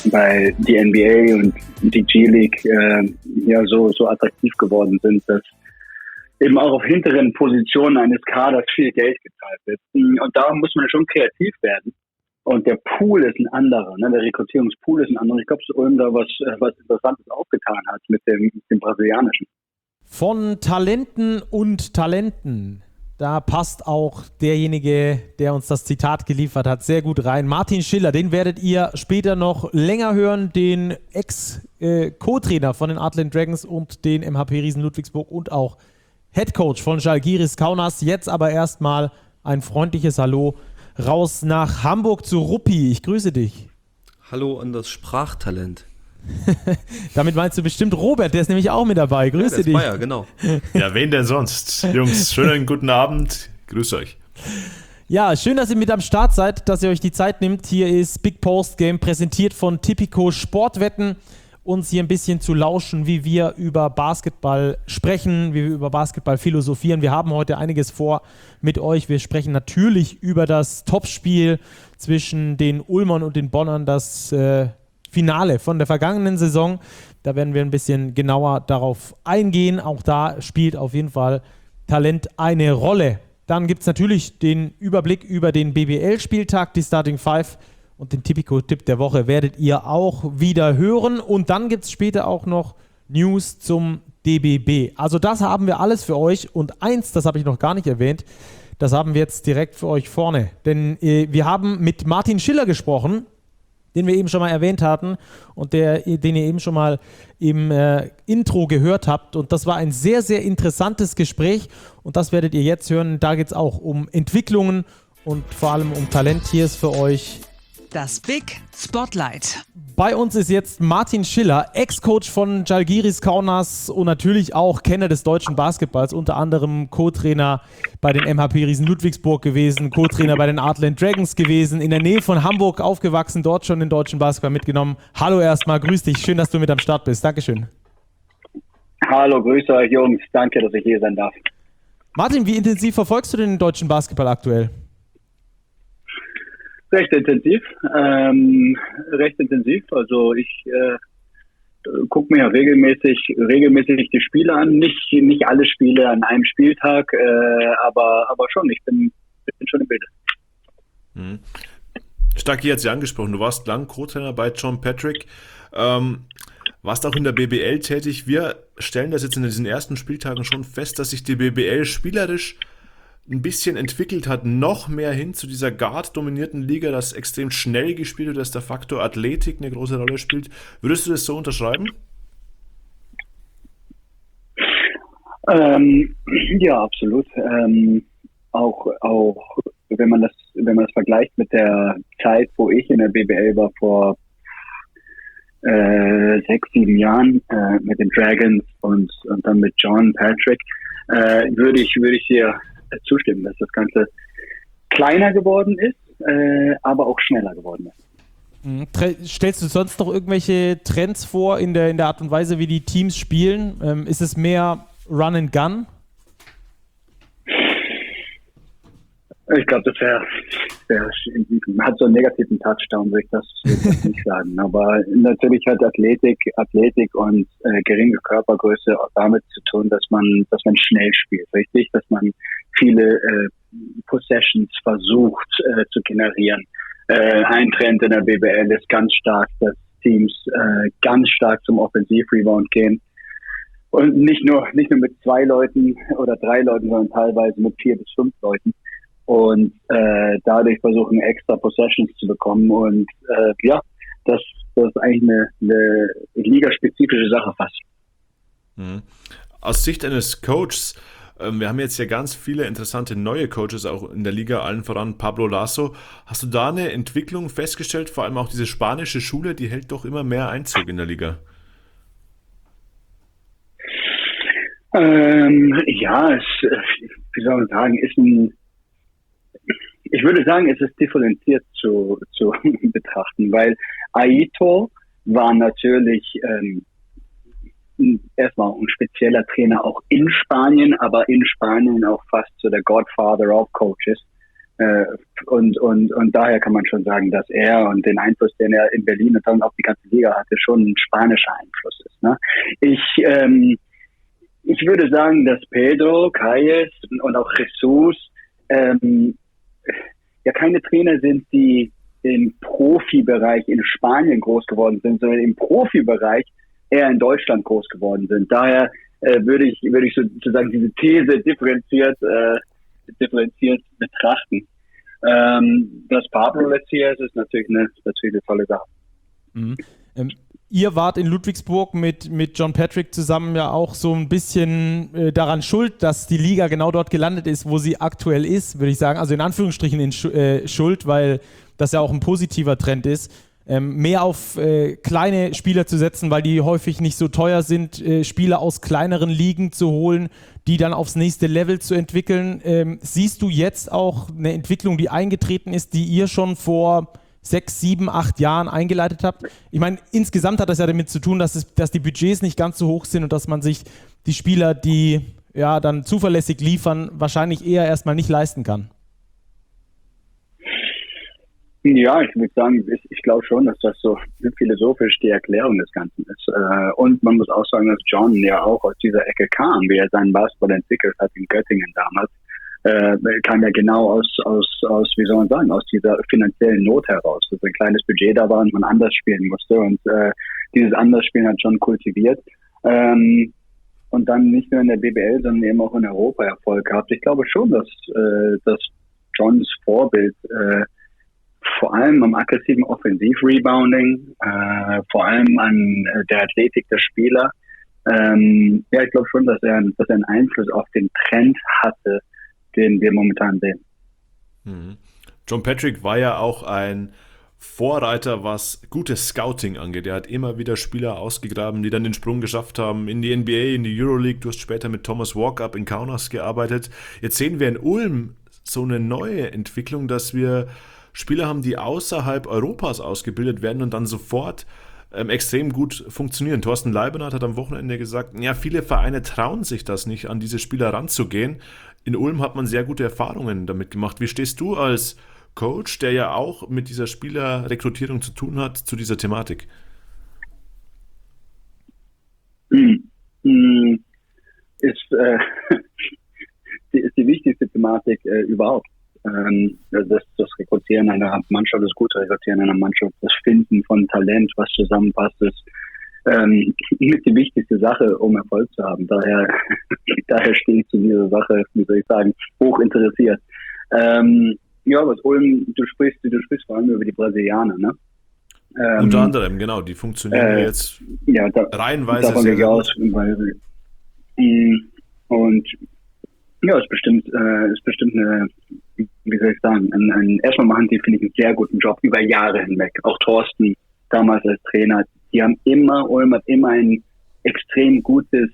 weil die NBA und die G-League so attraktiv geworden sind, dass eben auch auf hinteren Positionen eines Kaders viel Geld gezahlt wird. Und da muss man schon kreativ werden. Und der Pool ist ein anderer, ne? Der Rekrutierungspool ist ein anderer. Ich glaube, dass Ulm da was Interessantes aufgetan hat mit dem Brasilianischen. Von Talenten und Talenten, da passt auch derjenige, der uns das Zitat geliefert hat, sehr gut rein. Martin Schiller, den werdet ihr später noch länger hören, den Ex-Co-Trainer von den Artland Dragons und den MHP Riesen Ludwigsburg und auch Headcoach von Žalgiris Kaunas. Jetzt aber erstmal ein freundliches Hallo raus nach Hamburg zu Ruppi. Ich grüße dich. Hallo an das Sprachtalent. Damit meinst du bestimmt Robert, der ist nämlich auch mit dabei. Grüße dich. Bayer, genau. Ja, wen denn sonst? Jungs, schönen guten Abend. Grüß euch. Ja, schön, dass ihr mit am Start seid, dass ihr euch die Zeit nimmt. Hier ist Big Post Game, präsentiert von Tipico Sportwetten. Uns hier ein bisschen zu lauschen, wie wir über Basketball sprechen, wie wir über Basketball philosophieren. Wir haben heute einiges vor mit euch. Wir sprechen natürlich über das Topspiel zwischen den Ulmern und den Bonnern, das Finale von der vergangenen Saison. Da werden wir ein bisschen genauer darauf eingehen. Auch da spielt auf jeden Fall Talent eine Rolle. Dann gibt es natürlich den Überblick über den BBL-Spieltag, die Starting Five. Und den Tipico-Tipp der Woche werdet ihr auch wieder hören. Und dann gibt es später auch noch News zum DBB. Also das haben wir alles für euch. Und eins, das habe ich noch gar nicht erwähnt, das haben wir jetzt direkt für euch vorne. Denn wir haben mit Martin Schiller gesprochen, den wir eben schon mal erwähnt hatten und den ihr eben schon mal im Intro gehört habt. Und das war ein sehr, sehr interessantes Gespräch. Und das werdet ihr jetzt hören. Da geht es auch um Entwicklungen und vor allem um Talent. Hier ist für euch das Big Spotlight. Bei uns ist jetzt Martin Schiller, Ex-Coach von Žalgiris Kaunas und natürlich auch Kenner des deutschen Basketballs, unter anderem Co-Trainer bei den MHP Riesen Ludwigsburg gewesen, Co-Trainer bei den Artland Dragons gewesen, in der Nähe von Hamburg aufgewachsen, dort schon den deutschen Basketball mitgenommen. Hallo erstmal, grüß dich, schön, dass du mit am Start bist. Dankeschön. Hallo, grüße euch Jungs, danke, dass ich hier sein darf. Martin, wie intensiv verfolgst du den deutschen Basketball aktuell? Recht intensiv. Also ich gucke mir ja regelmäßig die Spiele an. Nicht alle Spiele an einem Spieltag, aber schon. Ich bin schon im Bild. Mhm. Stacki hat es ja angesprochen. Du warst lang Co-Trainer bei John Patrick. Warst auch in der BBL tätig. Wir stellen das jetzt in diesen ersten Spieltagen schon fest, dass sich die BBL spielerisch ein bisschen entwickelt hat, noch mehr hin zu dieser guard-dominierten Liga, das extrem schnell gespielt wird, dass der Faktor Athletik eine große Rolle spielt. Würdest du das so unterschreiben? Ja, absolut. Auch wenn man das vergleicht mit der Zeit, wo ich in der BBL war vor 6-7 Jahren mit den Dragons und dann mit John Patrick, würde ich hier zustimmen, dass das Ganze kleiner geworden ist, aber auch schneller geworden ist. Stellst du sonst noch irgendwelche Trends vor in der Art und Weise, wie die Teams spielen? Ist es mehr Run and Gun? Ich glaube, das hat so einen negativen Touchdown, würde ich das nicht sagen. Aber natürlich hat Athletik und geringe Körpergröße auch damit zu tun, dass man schnell spielt, richtig? Dass man viele Possessions versucht zu generieren. Ein Trend in der BBL ist ganz stark, dass Teams ganz stark zum Offensivrebound gehen. Und nicht nur mit 2 Leuten oder 3 Leuten, sondern teilweise mit 4 bis 5 Leuten. Und dadurch versuchen, extra Possessions zu bekommen. Und das ist eigentlich eine ligaspezifische Sache fast. Aus Sicht eines Coaches, wir haben jetzt ja ganz viele interessante neue Coaches auch in der Liga, allen voran Pablo Lasso. Hast du da eine Entwicklung festgestellt? Vor allem auch diese spanische Schule, die hält doch immer mehr Einzug in der Liga. Wie soll man sagen, ich würde sagen, es ist differenziert zu betrachten, weil Aito war natürlich erstmal ein spezieller Trainer auch in Spanien, aber in Spanien auch fast so der Godfather of Coaches. Und daher kann man schon sagen, dass er und den Einfluss, den er in Berlin und dann auf die ganze Liga hatte, schon ein spanischer Einfluss ist. Ne? Ich würde sagen, dass Pedro, Calles und auch Jesus ja keine Trainer sind, die im Profibereich in Spanien groß geworden sind, sondern im Profibereich eher in Deutschland groß geworden sind. Daher würde ich sozusagen diese These differenziert betrachten. Dass Pablo jetzt hier ist natürlich eine tolle Sache. Mhm. Ihr wart in Ludwigsburg mit John Patrick zusammen ja auch so ein bisschen daran schuld, dass die Liga genau dort gelandet ist, wo sie aktuell ist, würde ich sagen. Also in Anführungsstrichen schuld, weil das ja auch ein positiver Trend ist. Mehr auf kleine Spieler zu setzen, weil die häufig nicht so teuer sind, Spieler aus kleineren Ligen zu holen, die dann aufs nächste Level zu entwickeln. Siehst du jetzt auch eine Entwicklung, die eingetreten ist, die ihr schon vor 6, 7, 8 Jahren eingeleitet habt? Ich meine, insgesamt hat das ja damit zu tun, dass die Budgets nicht ganz so hoch sind und dass man sich die Spieler, die ja dann zuverlässig liefern, wahrscheinlich eher erstmal nicht leisten kann. Ja, ich würde sagen, ich glaube schon, dass das so philosophisch die Erklärung des Ganzen ist. Und man muss auch sagen, dass John ja auch aus dieser Ecke kam, wie er seinen Basketball entwickelt hat in Göttingen damals. Kam ja genau aus, wie soll man sagen, aus dieser finanziellen Not heraus, dass ein kleines Budget da war und man anders spielen musste. Und dieses Andersspielen hat John kultiviert. Und dann nicht nur in der BBL, sondern eben auch in Europa Erfolg gehabt. Ich glaube schon, dass Johns Vorbild vor allem am aggressiven Offensiv-Rebounding, vor allem an der Athletik der Spieler. Ich glaube schon, dass er einen Einfluss auf den Trend hatte, den wir momentan sehen. John Patrick war ja auch ein Vorreiter, was gutes Scouting angeht. Er hat immer wieder Spieler ausgegraben, die dann den Sprung geschafft haben in die NBA, in die Euroleague. Du hast später mit Thomas Walkup in Kaunas gearbeitet. Jetzt sehen wir in Ulm so eine neue Entwicklung, dass wir Spieler haben, die außerhalb Europas ausgebildet werden und dann sofort extrem gut funktionieren. Thorsten Leibenhardt hat am Wochenende gesagt, ja, viele Vereine trauen sich das nicht, an diese Spieler ranzugehen. In Ulm hat man sehr gute Erfahrungen damit gemacht. Wie stehst du als Coach, der ja auch mit dieser Spielerrekrutierung zu tun hat, zu dieser Thematik? Ist die wichtigste Thematik überhaupt. Das Rekrutieren einer Mannschaft, das gute Rekrutieren einer Mannschaft, das Finden von Talent, was zusammenpasst, ist mit die wichtigste Sache, um Erfolg zu haben. Daher stehe ich zu dieser Sache, wie soll ich sagen, hoch interessiert. Was Ulm, du sprichst vor allem über die Brasilianer, ne? Unter anderem, genau, die funktionieren jetzt reihenweise sehr, sehr gut. Und ja, ist bestimmt eine, wie soll ich sagen, erstmal machen die, finde ich, einen sehr guten Job über Jahre hinweg. Auch Thorsten, damals als Trainer, Ulm hat immer ein extrem gute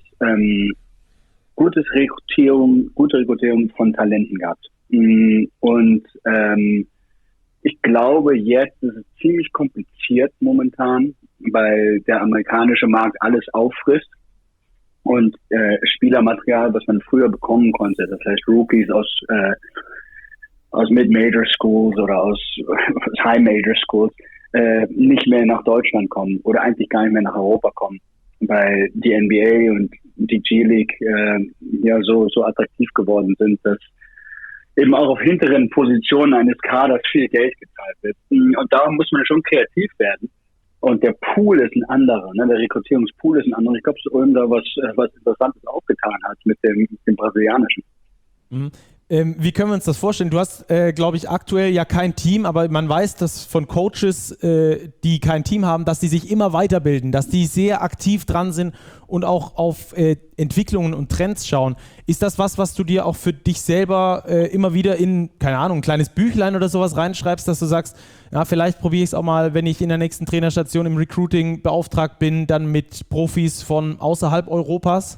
Rekrutierung von Talenten gehabt. Und ich glaube, jetzt ist es ziemlich kompliziert momentan, weil der amerikanische Markt alles auffrisst. Und Spielermaterial, was man früher bekommen konnte, das heißt Rookies aus Mid-Major Schools oder aus High-Major Schools, nicht mehr nach Deutschland kommen oder eigentlich gar nicht mehr nach Europa kommen, weil die NBA und die G-League so attraktiv geworden sind, dass eben auch auf hinteren Positionen eines Kaders viel Geld gezahlt wird. Und da muss man schon kreativ werden. Und der Pool ist ein anderer, ne? Der Rekrutierungspool ist ein anderer. Ich glaube, dass Ulm da was Interessantes aufgetan hat mit dem Brasilianischen. Mhm. Wie können wir uns das vorstellen? Du hast, glaube ich, aktuell ja kein Team, aber man weiß, dass von Coaches, die kein Team haben, dass die sich immer weiterbilden, dass die sehr aktiv dran sind und auch auf Entwicklungen und Trends schauen. Ist das was du dir auch für dich selber immer wieder in, keine Ahnung, ein kleines Büchlein oder sowas reinschreibst, dass du sagst, ja, vielleicht probiere ich es auch mal, wenn ich in der nächsten Trainerstation im Recruiting beauftragt bin, dann mit Profis von außerhalb Europas?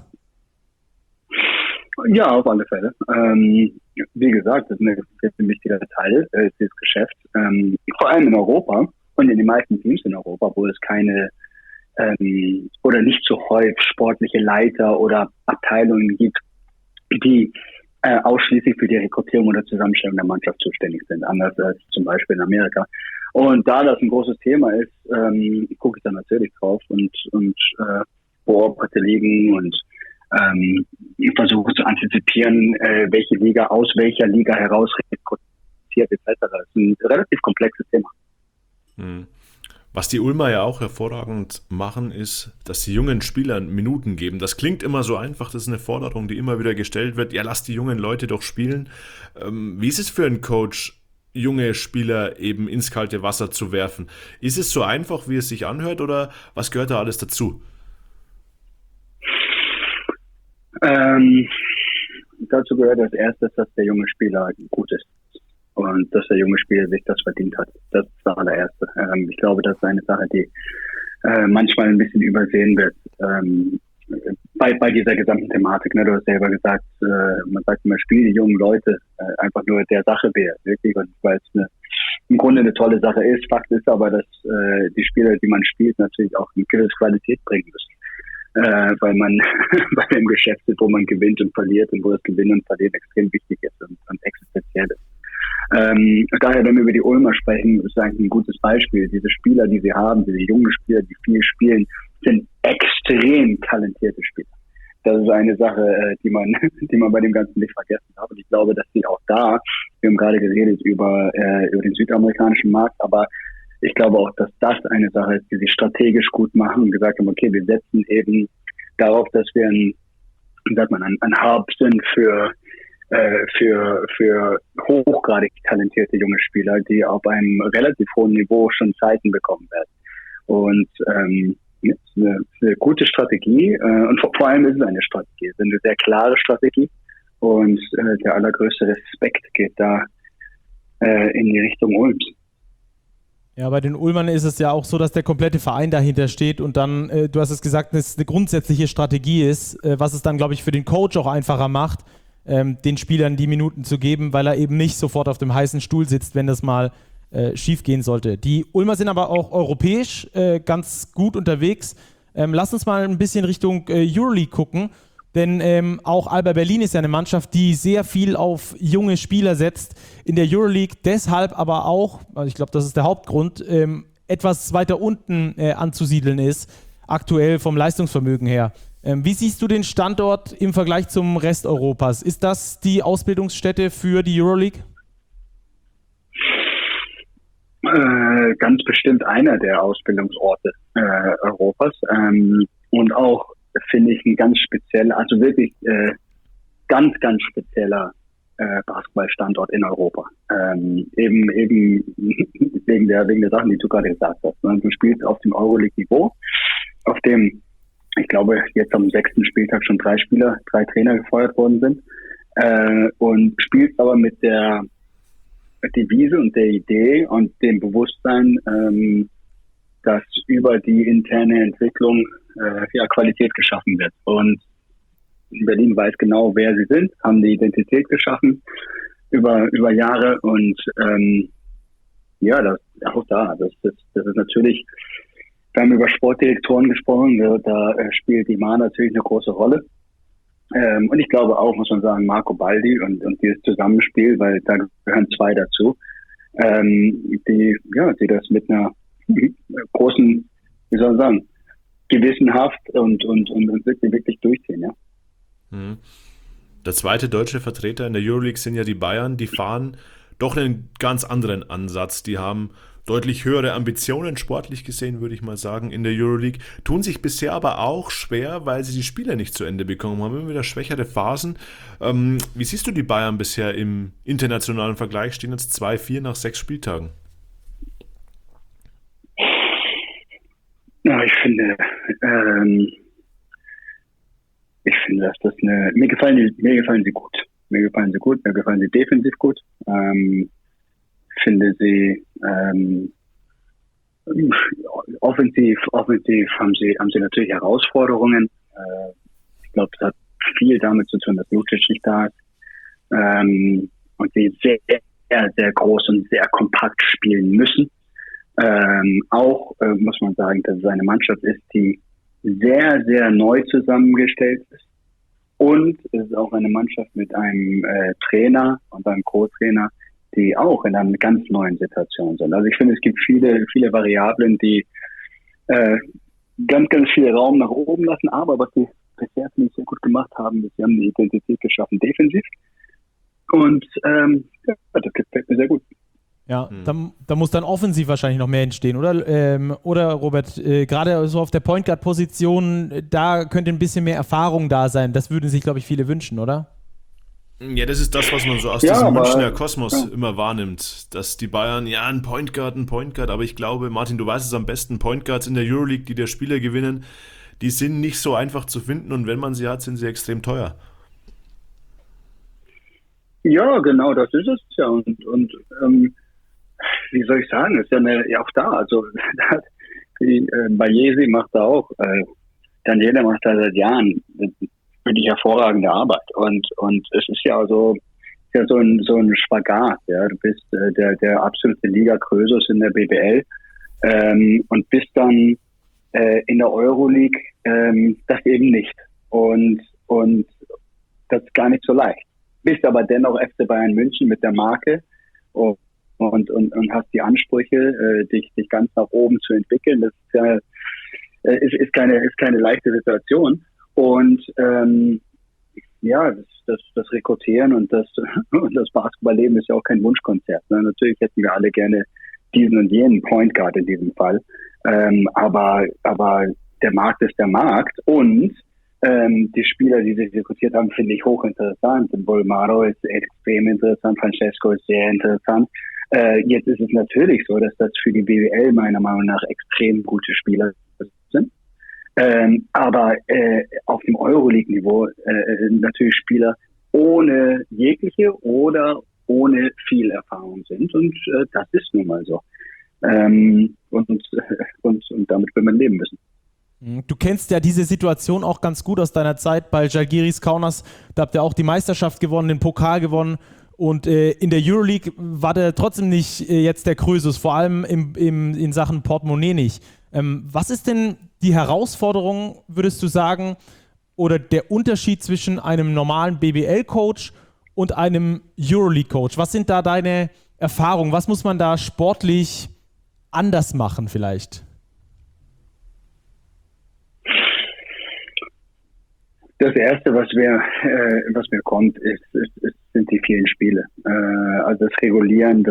Ja, auf alle Fälle. Wie gesagt, das ist ein wichtiger Teil dieses Geschäfts. Vor allem in Europa und in den meisten Teams in Europa, wo es keine oder nicht so häufig sportliche Leiter oder Abteilungen gibt, die ausschließlich für die Rekrutierung oder Zusammenstellung der Mannschaft zuständig sind, anders als zum Beispiel in Amerika. Und da das ein großes Thema ist, gucke ich da natürlich drauf und beobachte Ligen und versuche zu antizipieren, welche Liga aus welcher Liga heraus rekrutiert etc. Das ist ein relativ komplexes Thema. Was die Ulmer ja auch hervorragend machen, ist, dass die jungen Spielern Minuten geben. Das klingt immer so einfach, das ist eine Forderung, die immer wieder gestellt wird. Ja, lasst die jungen Leute doch spielen. Wie ist es für einen Coach, junge Spieler eben ins kalte Wasser zu werfen? Ist es so einfach, wie es sich anhört, oder was gehört da alles dazu? Dazu gehört als erstes, dass der junge Spieler gut ist und dass der junge Spieler sich das verdient hat. Das ist das allererste. Ich glaube, das ist eine Sache, die manchmal ein bisschen übersehen wird bei dieser gesamten Thematik. Ne? Du hast selber gesagt, man sagt immer, spiel die jungen Leute einfach nur der Sache wert, wirklich, und weil es im Grunde eine tolle Sache ist. Fakt ist aber, dass die Spieler, die man spielt, natürlich auch eine gewisse Qualität bringen müssen. Weil man bei dem Geschäft ist, wo man gewinnt und verliert und wo das Gewinnen und Verlieren extrem wichtig ist und existenziell ist. Daher, wenn wir über die Ulmer sprechen, ist eigentlich ein gutes Beispiel. Diese Spieler, die sie haben, diese jungen Spieler, die viel spielen, sind extrem talentierte Spieler. Das ist eine Sache, die man bei dem Ganzen nicht vergessen darf. Und ich glaube, dass sie auch da, wir haben gerade geredet über den südamerikanischen Markt, aber ich glaube auch, dass das eine Sache ist, die sie strategisch gut machen und gesagt haben, okay, wir setzen eben darauf, dass wir ein Hub sind für hochgradig talentierte junge Spieler, die auf einem relativ hohen Niveau schon Zeiten bekommen werden. Und ist eine gute Strategie und vor allem ist es eine Strategie, es ist eine sehr klare Strategie und der allergrößte Respekt geht da in die Richtung Ulms. Ja, bei den Ulmern ist es ja auch so, dass der komplette Verein dahinter steht und dann, du hast es gesagt, dass es eine grundsätzliche Strategie ist, was es dann, glaube ich, für den Coach auch einfacher macht, den Spielern die Minuten zu geben, weil er eben nicht sofort auf dem heißen Stuhl sitzt, wenn das mal schief gehen sollte. Die Ulmer sind aber auch europäisch ganz gut unterwegs. Lass uns mal ein bisschen Richtung Euroleague gucken, denn auch Alba Berlin ist ja eine Mannschaft, die sehr viel auf junge Spieler setzt. In der Euroleague deshalb aber auch, also ich glaube, das ist der Hauptgrund, etwas weiter unten anzusiedeln ist, aktuell vom Leistungsvermögen her. Wie siehst du den Standort im Vergleich zum Rest Europas? Ist das die Ausbildungsstätte für die Euroleague? Ganz bestimmt einer der Ausbildungsorte Europas und auch, finde ich, ein ganz spezieller, also wirklich ganz, ganz spezieller Basketballstandort in Europa. Eben wegen der Sachen, die du gerade gesagt hast. Du spielst auf dem Euroleague-Niveau, auf dem, ich glaube, jetzt am 6. Spieltag schon 3 Trainer gefeuert worden sind und spielst aber mit der Devise und der Idee und dem Bewusstsein, dass über die interne Entwicklung Qualität geschaffen wird. Und Berlin weiß genau, wer sie sind, haben die Identität geschaffen über Jahre und das ist natürlich, wir haben über Sportdirektoren gesprochen, da spielt die MA natürlich eine große Rolle. Und ich glaube auch, muss man sagen, Marco Baldi und dieses Zusammenspiel, weil da gehören 2 dazu, die das mit einer großen, wie soll man sagen, gewissenhaft und wirklich durchziehen, ja. Der zweite deutsche Vertreter in der Euroleague sind ja die Bayern, die fahren doch einen ganz anderen Ansatz. Die haben deutlich höhere Ambitionen, sportlich gesehen, würde ich mal sagen, in der Euroleague, tun sich bisher aber auch schwer, weil sie die Spieler nicht zu Ende bekommen haben, immer wieder schwächere Phasen. Wie siehst du die Bayern bisher im internationalen Vergleich? Stehen jetzt 2-4 nach 6 Spieltagen. Ja, ich finde, dass das mir gefallen sie gut. Mir gefallen sie defensiv gut. Finde sie offensiv haben sie natürlich Herausforderungen. Ich glaube, das hat viel damit zu tun, dass Lucic nicht da ist. Und sie sehr, sehr groß und sehr kompakt spielen müssen. Auch muss man sagen, dass es eine Mannschaft ist, die sehr, sehr neu zusammengestellt ist Und es ist auch eine Mannschaft mit einem Trainer und einem Co-Trainer, die auch in einer ganz neuen Situation sind. Also ich finde, es gibt viele, viele Variablen, die ganz, ganz viel Raum nach oben lassen. Aber was sie bisher nicht sehr gut gemacht haben, ist, sie haben die Identität geschaffen defensiv. Und das gefällt mir sehr gut. Ja, da muss dann offensiv wahrscheinlich noch mehr entstehen, oder? Oder Robert, gerade so auf der Point Guard Position, da könnte ein bisschen mehr Erfahrung da sein. Das würden sich, glaube ich, viele wünschen, oder? Ja, das ist das, was man so aus diesem Münchner Kosmos immer wahrnimmt, dass die Bayern, ein Point Guard, aber ich glaube, Martin, du weißt es am besten, Point Guards in der Euroleague, die der Spieler gewinnen, die sind nicht so einfach zu finden und wenn man sie hat, sind sie extrem teuer. Ja, genau, das ist es ja. Und wie soll ich sagen, ist ja auch da. Also Bayesi macht da auch, Daniele macht da seit Jahren wirklich hervorragende Arbeit. Und es ist ja so ein Spagat. Ja, du bist der absolute Liga-Krösus in der BBL und bist dann in der Euroleague das eben nicht. Und das ist gar nicht so leicht. Bist aber dennoch FC Bayern München mit der Marke und hast die Ansprüche, dich ganz nach oben zu entwickeln. Das ist keine leichte Situation. Und das Rekrutieren und das Basketballleben ist ja auch kein Wunschkonzert. Ne? Natürlich hätten wir alle gerne diesen und jenen Point Guard in diesem Fall. Aber der Markt ist der Markt und die Spieler, die sich rekrutiert haben, finde ich hochinteressant. Bolmaro ist extrem interessant, Francesco ist sehr interessant. Jetzt ist es natürlich so, dass das für die BBL meiner Meinung nach extrem gute Spieler sind. Aber auf dem Euroleague-Niveau natürlich Spieler ohne jegliche oder ohne viel Erfahrung sind. Und das ist nun mal so. Und damit will man leben müssen. Du kennst ja diese Situation auch ganz gut aus deiner Zeit bei Žalgiris Kaunas. Da habt ihr auch die Meisterschaft gewonnen, den Pokal gewonnen. Und in der Euroleague war der trotzdem nicht jetzt der Krösus, vor allem in Sachen Portemonnaie nicht. Was ist denn die Herausforderung, würdest du sagen, oder der Unterschied zwischen einem normalen BBL-Coach und einem Euroleague-Coach? Was sind da deine Erfahrungen? Was muss man da sportlich anders machen vielleicht? Das Erste, was mir kommt, sind die vielen Spiele. Also das Regulieren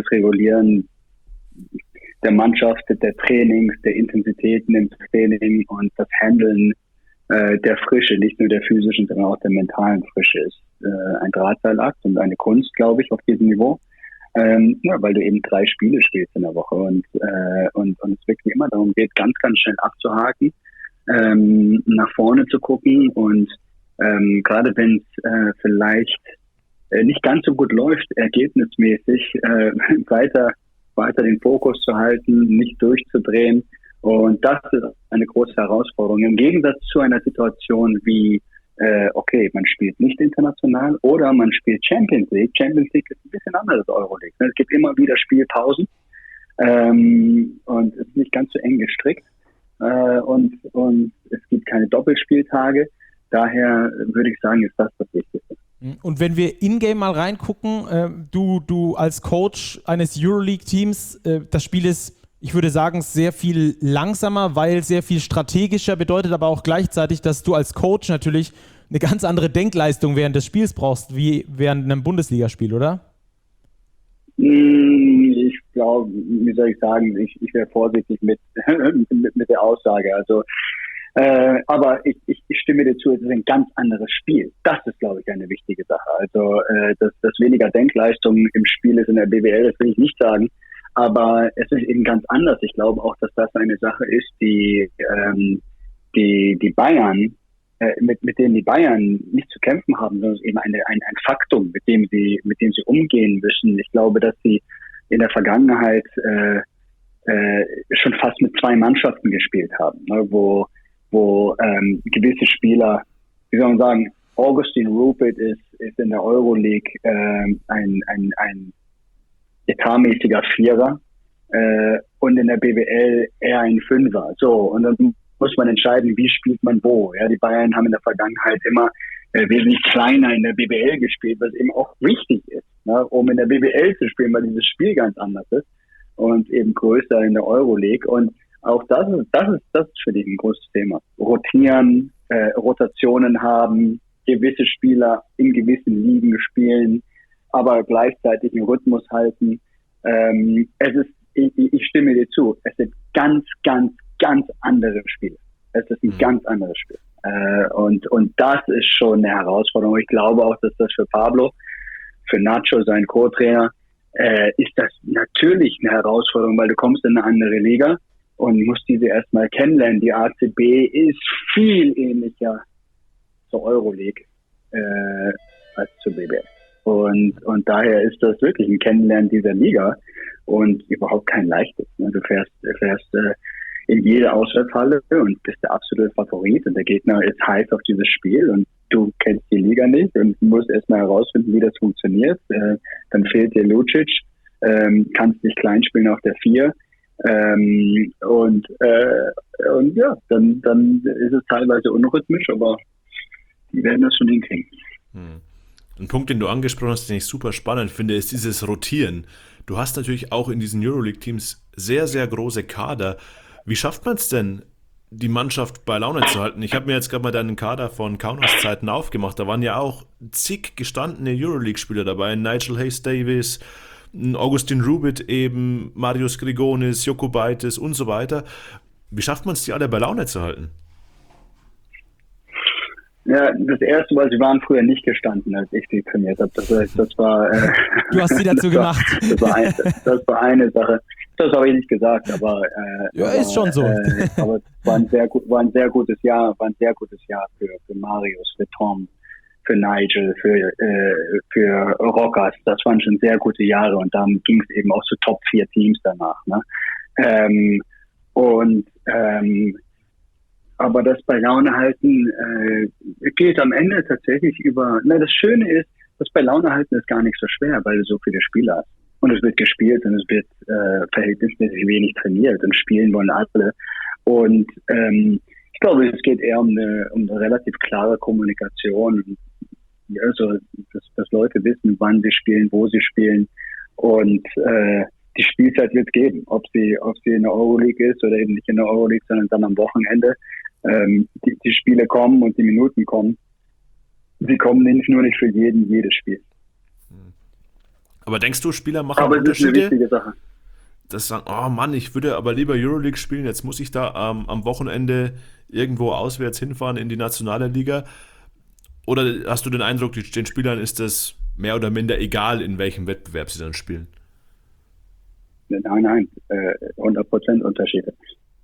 der Mannschaft, der Trainings, der Intensitäten im Training und das Handeln der Frische, nicht nur der physischen, sondern auch der mentalen Frische ist ein Drahtseilakt und eine Kunst, glaube ich, auf diesem Niveau. Weil du eben 3 Spiele spielst in der Woche und es wirklich immer darum geht, ganz, ganz schnell abzuhaken, nach vorne zu gucken und gerade wenn es vielleicht nicht ganz so gut läuft, ergebnismäßig weiter den Fokus zu halten, nicht durchzudrehen. Und das ist eine große Herausforderung. Im Gegensatz zu einer Situation wie, man spielt nicht international oder man spielt Champions League. Champions League ist ein bisschen anders als Euroleague. Es gibt immer wieder Spielpausen und es ist nicht ganz so eng gestrickt. Und es gibt keine Doppelspieltage. Daher würde ich sagen, ist das Wichtigste. Und wenn wir in-game mal reingucken, du als Coach eines Euroleague-Teams, das Spiel ist, ich würde sagen, sehr viel langsamer, weil sehr viel strategischer, bedeutet aber auch gleichzeitig, dass du als Coach natürlich eine ganz andere Denkleistung während des Spiels brauchst, wie während einem Bundesligaspiel, oder? Ich glaube, wie soll ich sagen, ich wäre vorsichtig mit der Aussage. Also aber ich stimme dir zu, es ist ein ganz anderes Spiel. Das ist, glaube ich, eine wichtige Sache. Also, dass weniger Denkleistung im Spiel ist in der BBL, das will ich nicht sagen. Aber es ist eben ganz anders. Ich glaube auch, dass das eine Sache ist, die Bayern, mit denen die Bayern nicht zu kämpfen haben, sondern es ist eben ein Faktum, mit dem sie umgehen müssen. Ich glaube, dass sie in der Vergangenheit schon fast mit 2 Mannschaften gespielt haben, ne, wo gewisse Spieler, wie soll man sagen, Augustin Rupert ist in der Euroleague ein etatmäßiger Vierer und in der BBL eher ein Fünfer. So, und dann muss man entscheiden, wie spielt man wo. Ja, die Bayern haben in der Vergangenheit immer wesentlich kleiner in der BBL gespielt, was eben auch wichtig ist, ne, um in der BBL zu spielen, weil dieses Spiel ganz anders ist und eben größer in der Euroleague. Und auch das ist für die ein großes Thema. Rotieren, Rotationen haben, gewisse Spieler in gewissen Ligen spielen, aber gleichzeitig einen Rhythmus halten. Ich stimme dir zu, es sind ganz, ganz, ganz andere Spiele. Es ist ein ganz anderes Spiel. Und das ist schon eine Herausforderung. Ich glaube auch, dass das für Pablo, für Nacho, sein Co-Trainer, ist das natürlich eine Herausforderung, weil du kommst in eine andere Liga und musst diese erstmal kennenlernen. Die ACB ist viel ähnlicher zur Euroleague als zur BBL. Und daher ist das wirklich ein Kennenlernen dieser Liga und überhaupt kein leichtes. Ne? Du fährst in jede Auswärtshalle und bist der absolute Favorit und der Gegner ist heiß auf dieses Spiel und du kennst die Liga nicht und musst erstmal herausfinden, wie das funktioniert. Dann fehlt dir Lucic, kannst dich klein spielen auf der 4 und ja, dann ist es teilweise unrhythmisch, aber die werden das schon hinkriegen. Ein Punkt, den du angesprochen hast, den ich super spannend finde, ist dieses Rotieren. Du hast natürlich auch in diesen Euroleague-Teams sehr, sehr große Kader. Wie schafft man es denn, die Mannschaft bei Laune zu halten? Ich habe mir jetzt gerade mal deinen Kader von Kaunas Zeiten aufgemacht. Da waren ja auch zig gestandene Euroleague-Spieler dabei. Nigel Hayes-Davis, Augustin Rubit eben, Marius Grigonis, Jokubaitis und so weiter. Wie schafft man es, die alle bei Laune zu halten? Ja, das erste Mal, sie waren früher nicht gestanden, als ich sie trainiert habe. Das war. Du hast sie dazu gemacht. Das war eine Sache. Das habe ich nicht gesagt, aber. Ist schon so. Aber es war ein sehr gutes Jahr für Marius, für Tom, für Nigel, für Rockers. Das waren schon sehr gute Jahre und dann ging es eben auch zu Top 4 Teams danach. Ne? Aber das bei Laune halten geht am Ende tatsächlich über. Das Schöne ist, das bei Laune halten ist gar nicht so schwer, weil du so viele Spieler hast. Und es wird gespielt und es wird verhältnismäßig wenig trainiert und spielen wollen alle. Und ich glaube, es geht eher um eine relativ klare Kommunikation. Also, dass Leute wissen, wann sie spielen, wo sie spielen. Und die Spielzeit wird es geben, ob sie in der Euroleague ist oder eben nicht in der Euroleague, sondern dann am Wochenende. Die Spiele kommen und die Minuten kommen. Sie kommen nicht für jedes Spiel. Aber denkst du, Spieler machen Unterschiede? Das ist eine wichtige Sache. Dass sagen, oh Mann, ich würde aber lieber Euroleague spielen, jetzt muss ich da am Wochenende irgendwo auswärts hinfahren in die nationale Liga. Oder hast du den Eindruck, den Spielern ist das mehr oder minder egal, in welchem Wettbewerb sie dann spielen? Nein, 100% Unterschiede.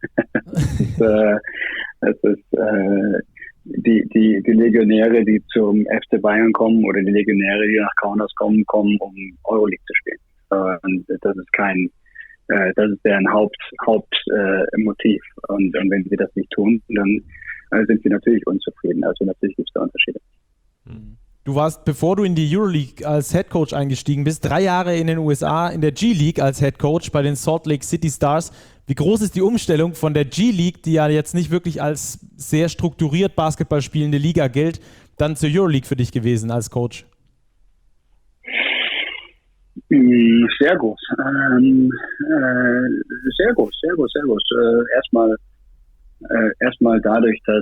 Das ist die Legionäre, die zum FC Bayern kommen oder die Legionäre, die nach Kaunas kommen, um Euroleague zu spielen. Und das ist das ist deren Hauptmotiv. Und wenn sie das nicht tun, dann sind sie natürlich unzufrieden. Also natürlich gibt es da Unterschiede. Du warst, bevor du in die Euroleague als Headcoach eingestiegen bist, 3 Jahre in den USA in der G-League als Headcoach bei den Salt Lake City Stars. Wie groß ist die Umstellung von der G-League, die ja jetzt nicht wirklich als sehr strukturiert Basketball spielende Liga gilt, dann zur Euroleague für dich gewesen als Coach? Sehr groß. Sehr groß. Erstmal dadurch, dass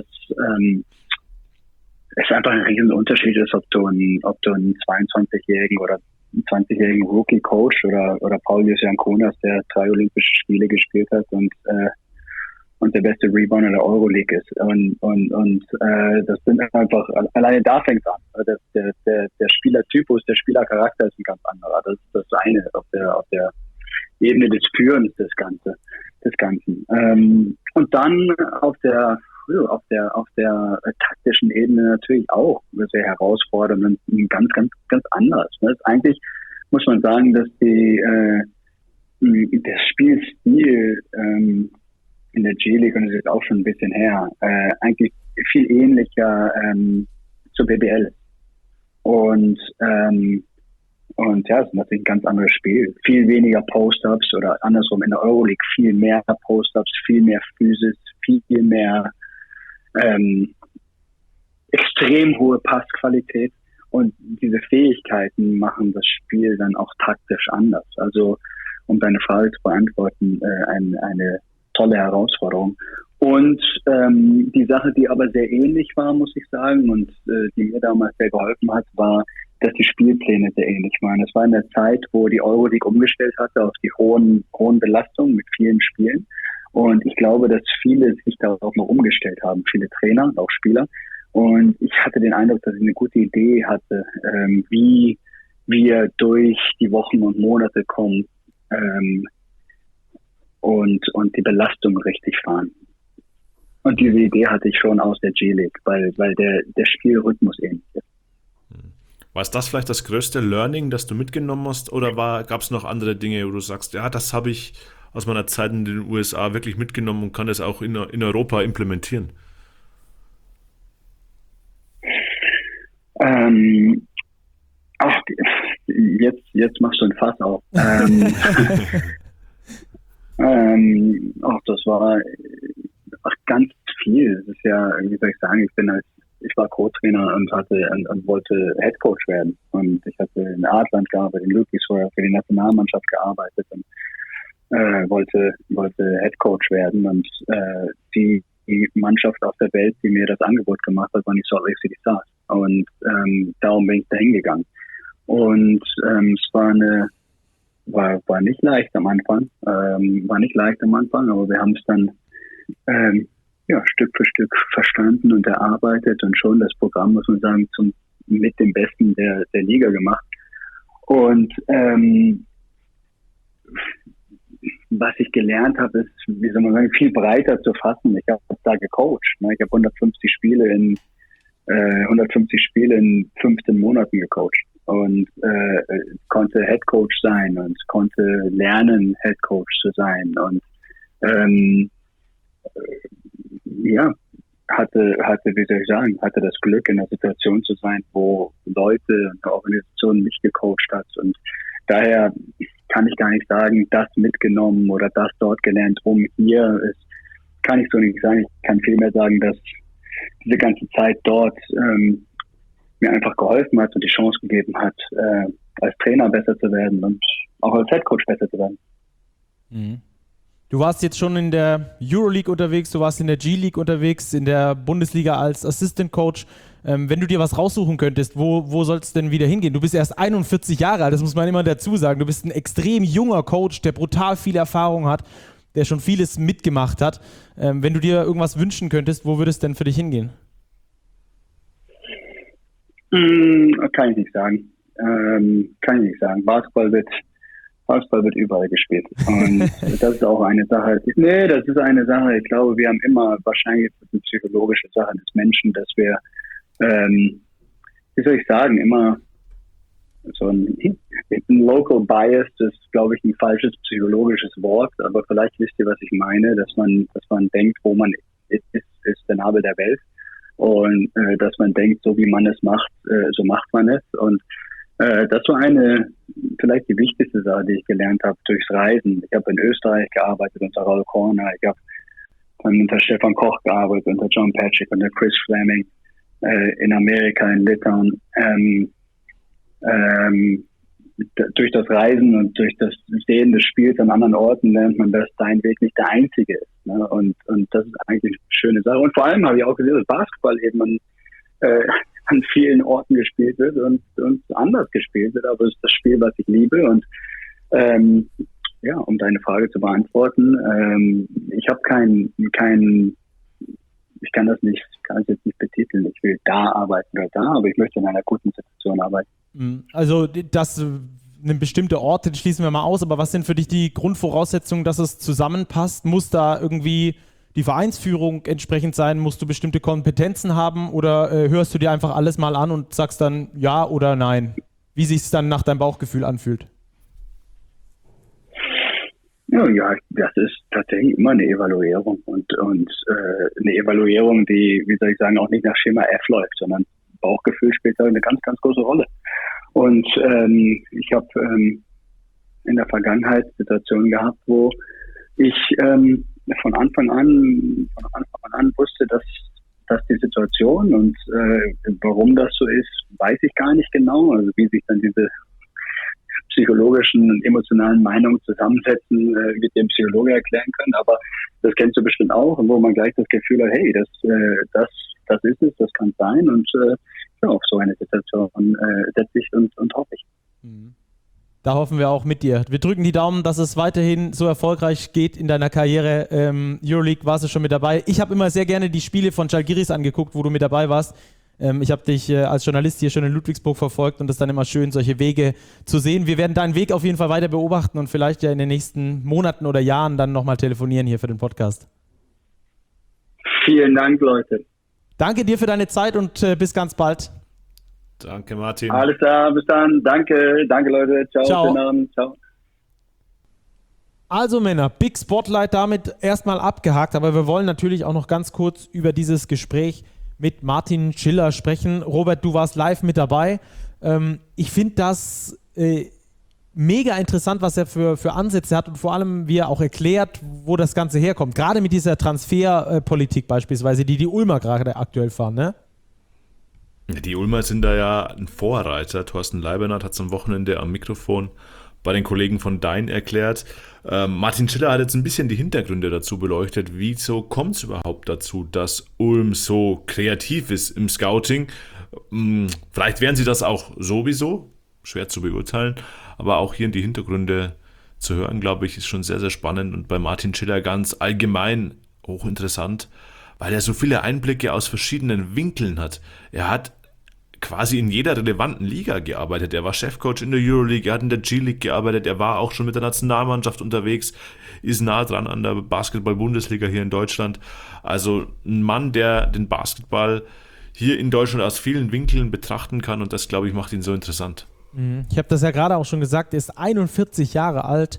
es einfach ein riesen Unterschied ist, ob du einen 22-jährigen oder einen 20-jährigen Rookie-Coach oder Paulius Jankonas, der 3 Olympische Spiele gespielt hat und der beste Rebounder der Euroleague ist. Und das sind einfach, alleine da fängt es an. Der Spielertypus, der Spielercharakter ist ein ganz anderer. Das ist das eine auf der Ebene des Führens des Ganzen. Und dann auf der taktischen Ebene natürlich auch sehr herausfordernd und ganz, ganz, ganz anders. Eigentlich muss man sagen, dass der Spielstil in der G-League, und das ist auch schon ein bisschen her, eigentlich viel ähnlicher zur BBL. Und ja, es ist natürlich ein ganz anderes Spiel. Viel weniger Post-Ups oder andersrum in der Euroleague viel mehr Post-Ups, viel mehr Physis, viel mehr extrem hohe Passqualität und diese Fähigkeiten machen das Spiel dann auch taktisch anders. Also um deine Frage zu beantworten, eine tolle Herausforderung. Und die Sache, die aber sehr ähnlich war, muss ich sagen, und die mir damals sehr geholfen hat, war, dass die Spielpläne sehr ähnlich waren. Es war in der Zeit, wo die Euroleague umgestellt hatte auf die hohen Belastungen mit vielen Spielen. Und ich glaube, dass viele sich darauf noch umgestellt haben, viele Trainer, auch Spieler. Und ich hatte den Eindruck, dass ich eine gute Idee hatte, wie wir durch die Wochen und Monate kommen und die Belastung richtig fahren. Und diese Idee hatte ich schon aus der G-League, weil der Spielrhythmus ähnlich ist. War es das vielleicht das größte Learning, das du mitgenommen hast, oder gab es noch andere Dinge, wo du sagst, ja, das habe ich aus meiner Zeit in den USA wirklich mitgenommen und kann das auch in Europa implementieren? Jetzt machst du ein Fass auf. Das war ganz viel. Das ist ja, wie soll ich sagen, ich war Co-Trainer und wollte Headcoach werden. Und ich hatte in Adland gearbeitet, in Ludwigsburg für die Nationalmannschaft gearbeitet und wollte Headcoach werden. Und die Mannschaft auf der Welt, die mir das Angebot gemacht hat, war die Salt Lake City Stars. Und darum bin ich da hingegangen. Und es war nicht leicht am Anfang. Aber wir haben es dann Stück für Stück verstanden und erarbeitet und schon das Programm, muss man sagen, mit dem Besten der Liga gemacht. Und was ich gelernt habe, ist, wie soll man sagen, viel breiter zu fassen. Ich habe da gecoacht. Ne? Ich habe 150 Spiele in 15 Monaten gecoacht und konnte Headcoach sein und konnte lernen, Headcoach zu sein und hatte das Glück, in einer Situation zu sein, wo Leute und eine Organisation mich gecoacht hat. Und daher kann ich gar nicht sagen, das mitgenommen oder das dort gelernt, hier ist, kann ich so nicht sagen. Ich kann vielmehr sagen, dass diese ganze Zeit dort mir einfach geholfen hat und die Chance gegeben hat, als Trainer besser zu werden und auch als Headcoach besser zu werden. Mhm. Du warst jetzt schon in der Euroleague unterwegs, du warst in der G-League unterwegs, in der Bundesliga als Assistant Coach. Wenn du dir was raussuchen könntest, wo soll es denn wieder hingehen? Du bist erst 41 Jahre alt, das muss man immer dazu sagen. Du bist ein extrem junger Coach, der brutal viel Erfahrung hat, der schon vieles mitgemacht hat. Wenn du dir irgendwas wünschen könntest, wo würde es denn für dich hingehen? Kann ich nicht sagen. Basketball wird überall gespielt. Und das ist auch eine Sache. Ich glaube, wir haben immer, wahrscheinlich ist das eine psychologische Sache des Menschen, dass wir, immer so ein Local Bias, das ist, glaube ich, ein falsches psychologisches Wort, aber vielleicht wisst ihr, was ich meine, dass man denkt, wo man ist der Nabel der Welt und dass man denkt, so wie man es macht, so macht man es. Und das war vielleicht die wichtigste Sache, die ich gelernt habe durchs Reisen. Ich habe in Österreich gearbeitet unter Raul Corner, ich habe dann unter Stefan Koch gearbeitet, unter John Patrick, unter Chris Fleming, in Amerika, in Litauen. Durch das Reisen und durch das Sehen des Spiels an anderen Orten lernt man, dass dein Weg nicht der einzige ist. Ne? Und das ist eigentlich eine schöne Sache. Und vor allem habe ich auch gesehen, dass Basketball eben an vielen Orten gespielt wird und anders gespielt wird, aber es ist das Spiel, was ich liebe. Und um deine Frage zu beantworten, ich habe ich kann es jetzt nicht betiteln, ich will da arbeiten oder da, aber ich möchte in einer guten Situation arbeiten. Also eine bestimmte Ort, den schließen wir mal aus, aber was sind für dich die Grundvoraussetzungen, dass es zusammenpasst? Muss da irgendwie die Vereinsführung entsprechend sein? Musst du bestimmte Kompetenzen haben oder hörst du dir einfach alles mal an und sagst dann ja oder nein? Wie sich es dann nach deinem Bauchgefühl anfühlt? Ja, das ist tatsächlich immer eine Evaluierung und eine Evaluierung, die, wie soll ich sagen, auch nicht nach Schema F läuft, sondern Bauchgefühl spielt da eine ganz, ganz große Rolle. Und ich habe in der Vergangenheit Situationen gehabt, wo ich von Anfang an wusste, dass das die Situation und warum das so ist, weiß ich gar nicht genau. Also wie sich dann diese psychologischen und emotionalen Meinungen zusammensetzen, mit dem Psychologe erklären können. Aber das kennst du bestimmt auch, wo man gleich das Gefühl hat, hey, das ist es, das kann sein und auf so eine Situation setze ich und hoffe ich. Da hoffen wir auch mit dir. Wir drücken die Daumen, dass es weiterhin so erfolgreich geht in deiner Karriere. Euroleague warst du schon mit dabei. Ich habe immer sehr gerne die Spiele von Žalgiris angeguckt, wo du mit dabei warst. Ich habe dich als Journalist hier schon in Ludwigsburg verfolgt und es ist dann immer schön, solche Wege zu sehen. Wir werden deinen Weg auf jeden Fall weiter beobachten und vielleicht ja in den nächsten Monaten oder Jahren dann nochmal telefonieren hier für den Podcast. Vielen Dank, Leute. Danke dir für deine Zeit und bis ganz bald. Danke, Martin. Alles klar, bis dann. Danke, Leute. Ciao. Schönen Abend. Ciao. Also Männer, Big Spotlight damit erstmal abgehakt, aber wir wollen natürlich auch noch ganz kurz über dieses Gespräch mit Martin Schiller sprechen. Robert, du warst live mit dabei. Ich finde das mega interessant, was er für Ansätze hat und vor allem, wie er auch erklärt, wo das Ganze herkommt. Gerade mit dieser Transferpolitik beispielsweise, die Ulmer gerade aktuell fahren, ne? Die Ulmer sind da ja ein Vorreiter. Thorsten Leibernat hat es am Wochenende am Mikrofon bei den Kollegen von Dein erklärt. Martin Schiller hat jetzt ein bisschen die Hintergründe dazu beleuchtet. Wieso kommt es überhaupt dazu, dass Ulm so kreativ ist im Scouting? Vielleicht wären sie das auch sowieso, schwer zu beurteilen, aber auch hier in die Hintergründe zu hören, glaube ich, ist schon sehr, sehr spannend und bei Martin Schiller ganz allgemein hochinteressant, weil er so viele Einblicke aus verschiedenen Winkeln hat. Er hat quasi in jeder relevanten Liga gearbeitet. Er war Chefcoach in der Euroleague, er hat in der G-League gearbeitet, er war auch schon mit der Nationalmannschaft unterwegs, ist nah dran an der Basketball-Bundesliga hier in Deutschland. Also ein Mann, der den Basketball hier in Deutschland aus vielen Winkeln betrachten kann und das, glaube ich, macht ihn so interessant. Ich habe das ja gerade auch schon gesagt, er ist 41 Jahre alt.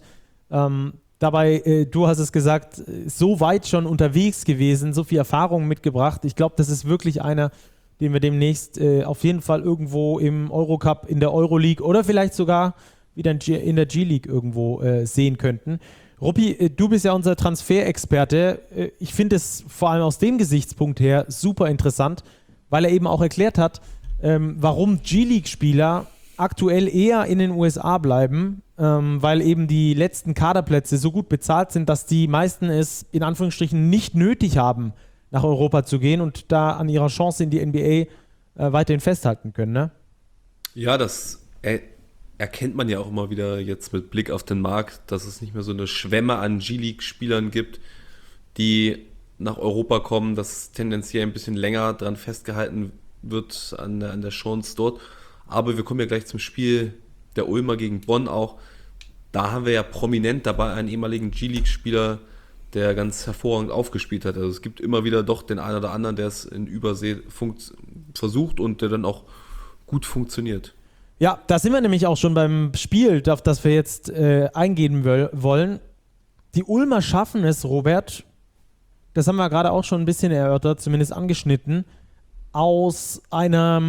Dabei, du hast es gesagt, so weit schon unterwegs gewesen, so viel Erfahrung mitgebracht. Ich glaube, das ist wirklich einer, den wir demnächst auf jeden Fall irgendwo im Eurocup, in der Euroleague oder vielleicht sogar wieder in der G-League irgendwo sehen könnten. Ruppi, du bist ja unser Transferexperte. Ich finde es vor allem aus dem Gesichtspunkt her super interessant, weil er eben auch erklärt hat, warum G-League-Spieler aktuell eher in den USA bleiben, weil eben die letzten Kaderplätze so gut bezahlt sind, dass die meisten es in Anführungsstrichen nicht nötig haben, nach Europa zu gehen und da an ihrer Chance in die NBA weiterhin festhalten können, ne? Ja, das erkennt man ja auch immer wieder jetzt mit Blick auf den Markt, dass es nicht mehr so eine Schwemme an G-League-Spielern gibt, die nach Europa kommen, dass tendenziell ein bisschen länger dran festgehalten wird an der Chance dort. Aber wir kommen ja gleich zum Spiel der Ulmer gegen Bonn auch. Da haben wir ja prominent dabei einen ehemaligen G-League-Spieler, der ganz hervorragend aufgespielt hat. Also es gibt immer wieder doch den einen oder anderen, der es in Übersee versucht und der dann auch gut funktioniert. Ja, da sind wir nämlich auch schon beim Spiel, auf das wir jetzt eingehen wollen. Die Ulmer schaffen es, Robert, das haben wir gerade auch schon ein bisschen erörtert, zumindest angeschnitten, aus einer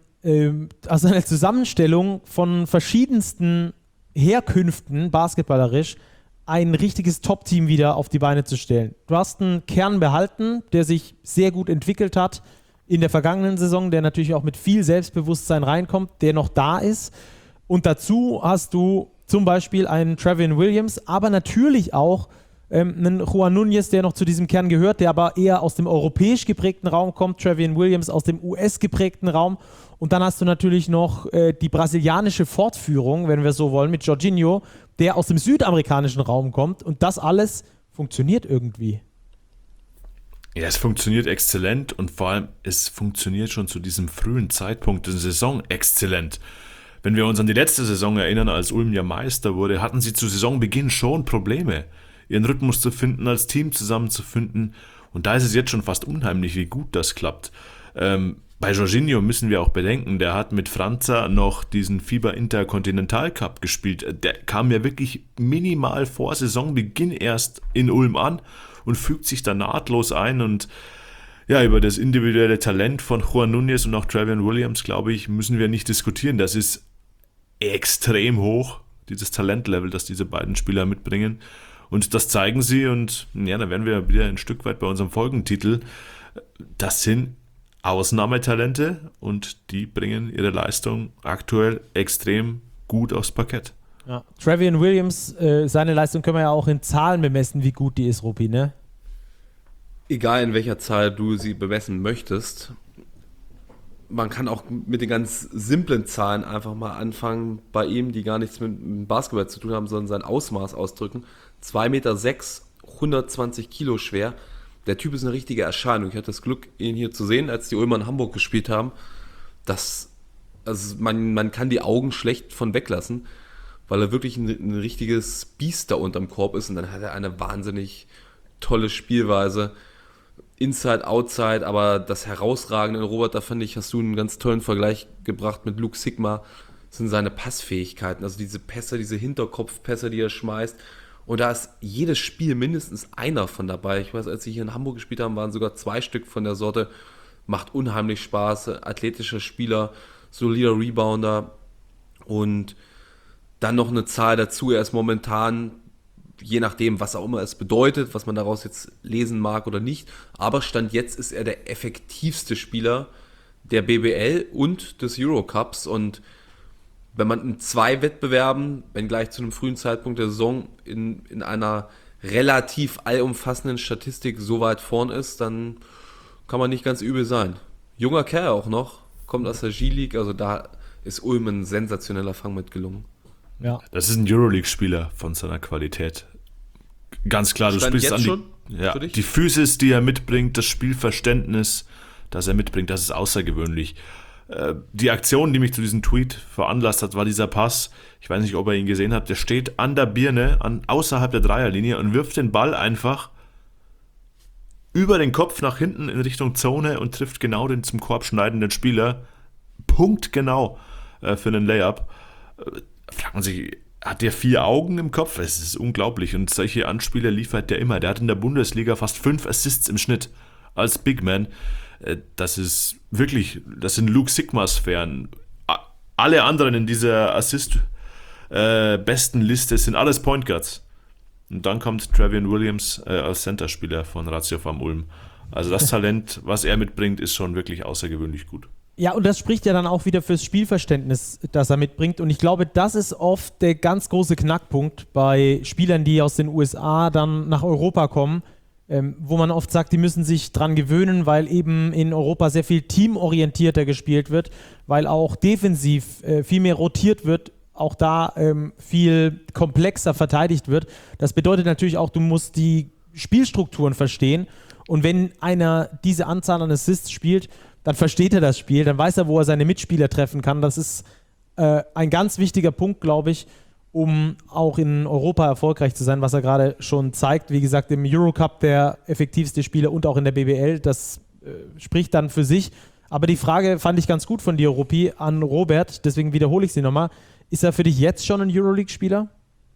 Zusammenstellung von verschiedensten Herkünften, basketballerisch, ein richtiges Top-Team wieder auf die Beine zu stellen. Du hast einen Kern behalten, der sich sehr gut entwickelt hat in der vergangenen Saison, der natürlich auch mit viel Selbstbewusstsein reinkommt, der noch da ist. Und dazu hast du zum Beispiel einen Trevion Williams, aber natürlich auch einen Juan Núñez, der noch zu diesem Kern gehört, der aber eher aus dem europäisch geprägten Raum kommt, Trevion Williams aus dem US geprägten Raum. Und dann hast du natürlich noch die brasilianische Fortführung, wenn wir so wollen, mit Jorginho, der aus dem südamerikanischen Raum kommt. Und das alles funktioniert irgendwie. Ja, es funktioniert exzellent und vor allem, es funktioniert schon zu diesem frühen Zeitpunkt der Saison exzellent. Wenn wir uns an die letzte Saison erinnern, als Ulm ja Meister wurde, hatten sie zu Saisonbeginn schon Probleme, ihren Rhythmus zu finden, als Team zusammenzufinden. Und da ist es jetzt schon fast unheimlich, wie gut das klappt. Bei Jorginho müssen wir auch bedenken, der hat mit Franza noch diesen FIBA Intercontinental Cup gespielt. Der kam ja wirklich minimal vor Saisonbeginn erst in Ulm an und fügt sich da nahtlos ein. Und ja, über das individuelle Talent von Juan Núñez und auch Trevion Williams, glaube ich, müssen wir nicht diskutieren. Das ist extrem hoch, dieses Talentlevel, das diese beiden Spieler mitbringen. Und das zeigen sie und ja, da wären wir wieder ein Stück weit bei unserem Folgentitel. Das sind Ausnahmetalente und die bringen ihre Leistung aktuell extrem gut aufs Parkett. Ja. Trevion Williams, seine Leistung können wir ja auch in Zahlen bemessen, wie gut die ist, Rupi, ne? Egal in welcher Zahl du sie bemessen möchtest, man kann auch mit den ganz simplen Zahlen einfach mal anfangen bei ihm, die gar nichts mit Basketball zu tun haben, sondern sein Ausmaß ausdrücken. 2,6 Meter, 120 Kilo schwer. Der Typ ist eine richtige Erscheinung. Ich hatte das Glück, ihn hier zu sehen, als die Ulmer in Hamburg gespielt haben. Man kann die Augen schlecht von weglassen, weil er wirklich ein richtiges Biest da unterm Korb ist. Und dann hat er eine wahnsinnig tolle Spielweise. Inside, Outside, aber das Herausragende in Robert, da fand ich, hast du einen ganz tollen Vergleich gebracht mit Luke Sigma, sind seine Passfähigkeiten, also diese Pässe, diese Hinterkopfpässe, die er schmeißt. Und da ist jedes Spiel mindestens einer von dabei. Ich weiß, als sie hier in Hamburg gespielt haben, waren sogar 2 Stück von der Sorte. Macht unheimlich Spaß, athletischer Spieler, solider Rebounder und dann noch eine Zahl dazu. Er ist momentan, je nachdem, was auch immer es bedeutet, was man daraus jetzt lesen mag oder nicht, aber Stand jetzt ist er der effektivste Spieler der BBL und des Eurocups. Und wenn man in 2 Wettbewerben, wenn gleich zu einem frühen Zeitpunkt der Saison in einer relativ allumfassenden Statistik so weit vorn ist, dann kann man nicht ganz übel sein. Junger Kerl auch noch, kommt aus der G-League, also da ist Ulm ein sensationeller Fang mit gelungen. Ja. Das ist ein Euroleague-Spieler von seiner Qualität. Ganz klar, du Stand sprichst jetzt an schon die Physis, die er mitbringt, das Spielverständnis, das er mitbringt, das ist außergewöhnlich. Die Aktion, die mich zu diesem Tweet veranlasst hat, war dieser Pass. Ich weiß nicht, ob ihr ihn gesehen habt. Der steht an der Birne, außerhalb der Dreierlinie und wirft den Ball einfach über den Kopf nach hinten in Richtung Zone und trifft genau den zum Korb schneidenden Spieler. Punktgenau für einen Layup. Fragt man sich, hat der 4 Augen im Kopf? Es ist unglaublich. Und solche Anspieler liefert der immer. Der hat in der Bundesliga fast 5 Assists im Schnitt als Big Man. Das sind Luke Sigma-Sphären. Alle anderen in dieser Assist-Besten-Liste sind alles Point Guards. Und dann kommt Trevion Williams als Centerspieler von Ratio Farm Ulm. Also das Talent, was er mitbringt, ist schon wirklich außergewöhnlich gut. Ja, und das spricht ja dann auch wieder fürs Spielverständnis, das er mitbringt. Und ich glaube, das ist oft der ganz große Knackpunkt bei Spielern, die aus den USA dann nach Europa kommen, wo man oft sagt, die müssen sich dran gewöhnen, weil eben in Europa sehr viel teamorientierter gespielt wird, weil auch defensiv viel mehr rotiert wird, auch da viel komplexer verteidigt wird. Das bedeutet natürlich auch, du musst die Spielstrukturen verstehen. Und wenn einer diese Anzahl an Assists spielt, dann versteht er das Spiel, dann weiß er, wo er seine Mitspieler treffen kann. Das ist ein ganz wichtiger Punkt, glaube ich, um auch in Europa erfolgreich zu sein, was er gerade schon zeigt. Wie gesagt, im Eurocup der effektivste Spieler und auch in der BBL, das spricht dann für sich. Aber die Frage fand ich ganz gut von dir, Rupi, an Robert, deswegen wiederhole ich sie nochmal. Ist er für dich jetzt schon ein Euroleague-Spieler?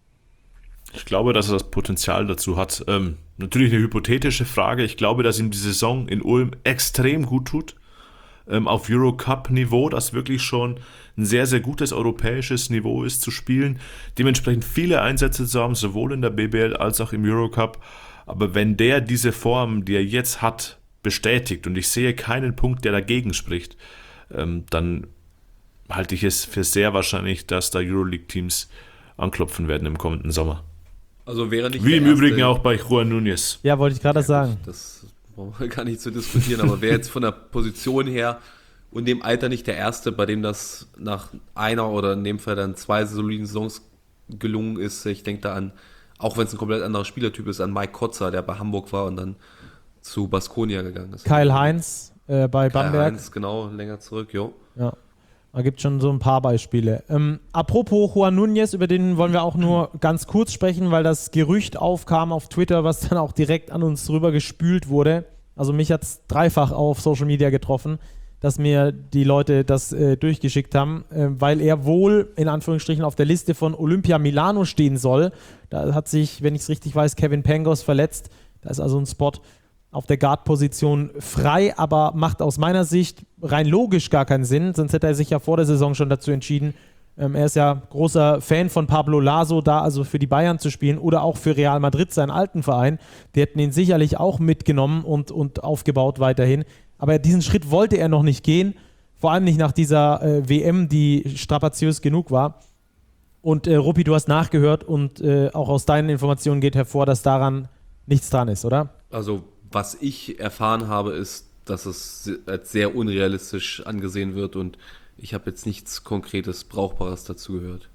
Ich glaube, dass er das Potenzial dazu hat. Natürlich eine hypothetische Frage. Ich glaube, dass ihm die Saison in Ulm extrem gut tut. Auf Eurocup-Niveau, das wirklich schon ein sehr, sehr gutes europäisches Niveau ist zu spielen. Dementsprechend viele Einsätze zu haben, sowohl in der BBL als auch im Eurocup. Aber wenn der diese Form, die er jetzt hat, bestätigt und ich sehe keinen Punkt, der dagegen spricht, dann halte ich es für sehr wahrscheinlich, dass da Euroleague-Teams anklopfen werden im kommenden Sommer. Also wäre nicht Wie im Übrigen auch bei Juan Núñez. Ja, wollte ich gerade sagen. Das brauchen wir gar nicht zu diskutieren, aber wäre jetzt von der Position her und dem Alter nicht der Erste, bei dem das nach einer oder in dem Fall dann 2 soliden Saisons gelungen ist. Ich denke da an, auch wenn es ein komplett anderer Spielertyp ist, an Mike Kotzer, der bei Hamburg war und dann zu Baskonia gegangen ist. Kyle Heinz bei Bamberg. Kyle Heinz, genau, länger zurück, jo. Ja, da gibt es schon so ein paar Beispiele. Apropos Juan Núñez, über den wollen wir auch nur ganz kurz sprechen, weil das Gerücht aufkam auf Twitter, was dann auch direkt an uns drüber gespült wurde. Also mich hat es dreifach auf Social Media getroffen, dass mir die Leute das durchgeschickt haben, weil er wohl in Anführungsstrichen auf der Liste von Olympia Milano stehen soll. Da hat sich, wenn ich es richtig weiß, Kevin Pangos verletzt. Da ist also ein Spot auf der Guard-Position frei, aber macht aus meiner Sicht rein logisch gar keinen Sinn, sonst hätte er sich ja vor der Saison schon dazu entschieden. Er ist ja großer Fan von Pablo Laso, da also für die Bayern zu spielen oder auch für Real Madrid, seinen alten Verein. Die hätten ihn sicherlich auch mitgenommen und aufgebaut weiterhin. Aber diesen Schritt wollte er noch nicht gehen, vor allem nicht nach dieser WM, die strapaziös genug war. Und Ruppi, du hast nachgehört und auch aus deinen Informationen geht hervor, dass daran nichts dran ist, oder? Also, was ich erfahren habe, ist, dass es als sehr unrealistisch angesehen wird und ich habe jetzt nichts Konkretes, Brauchbares dazu gehört.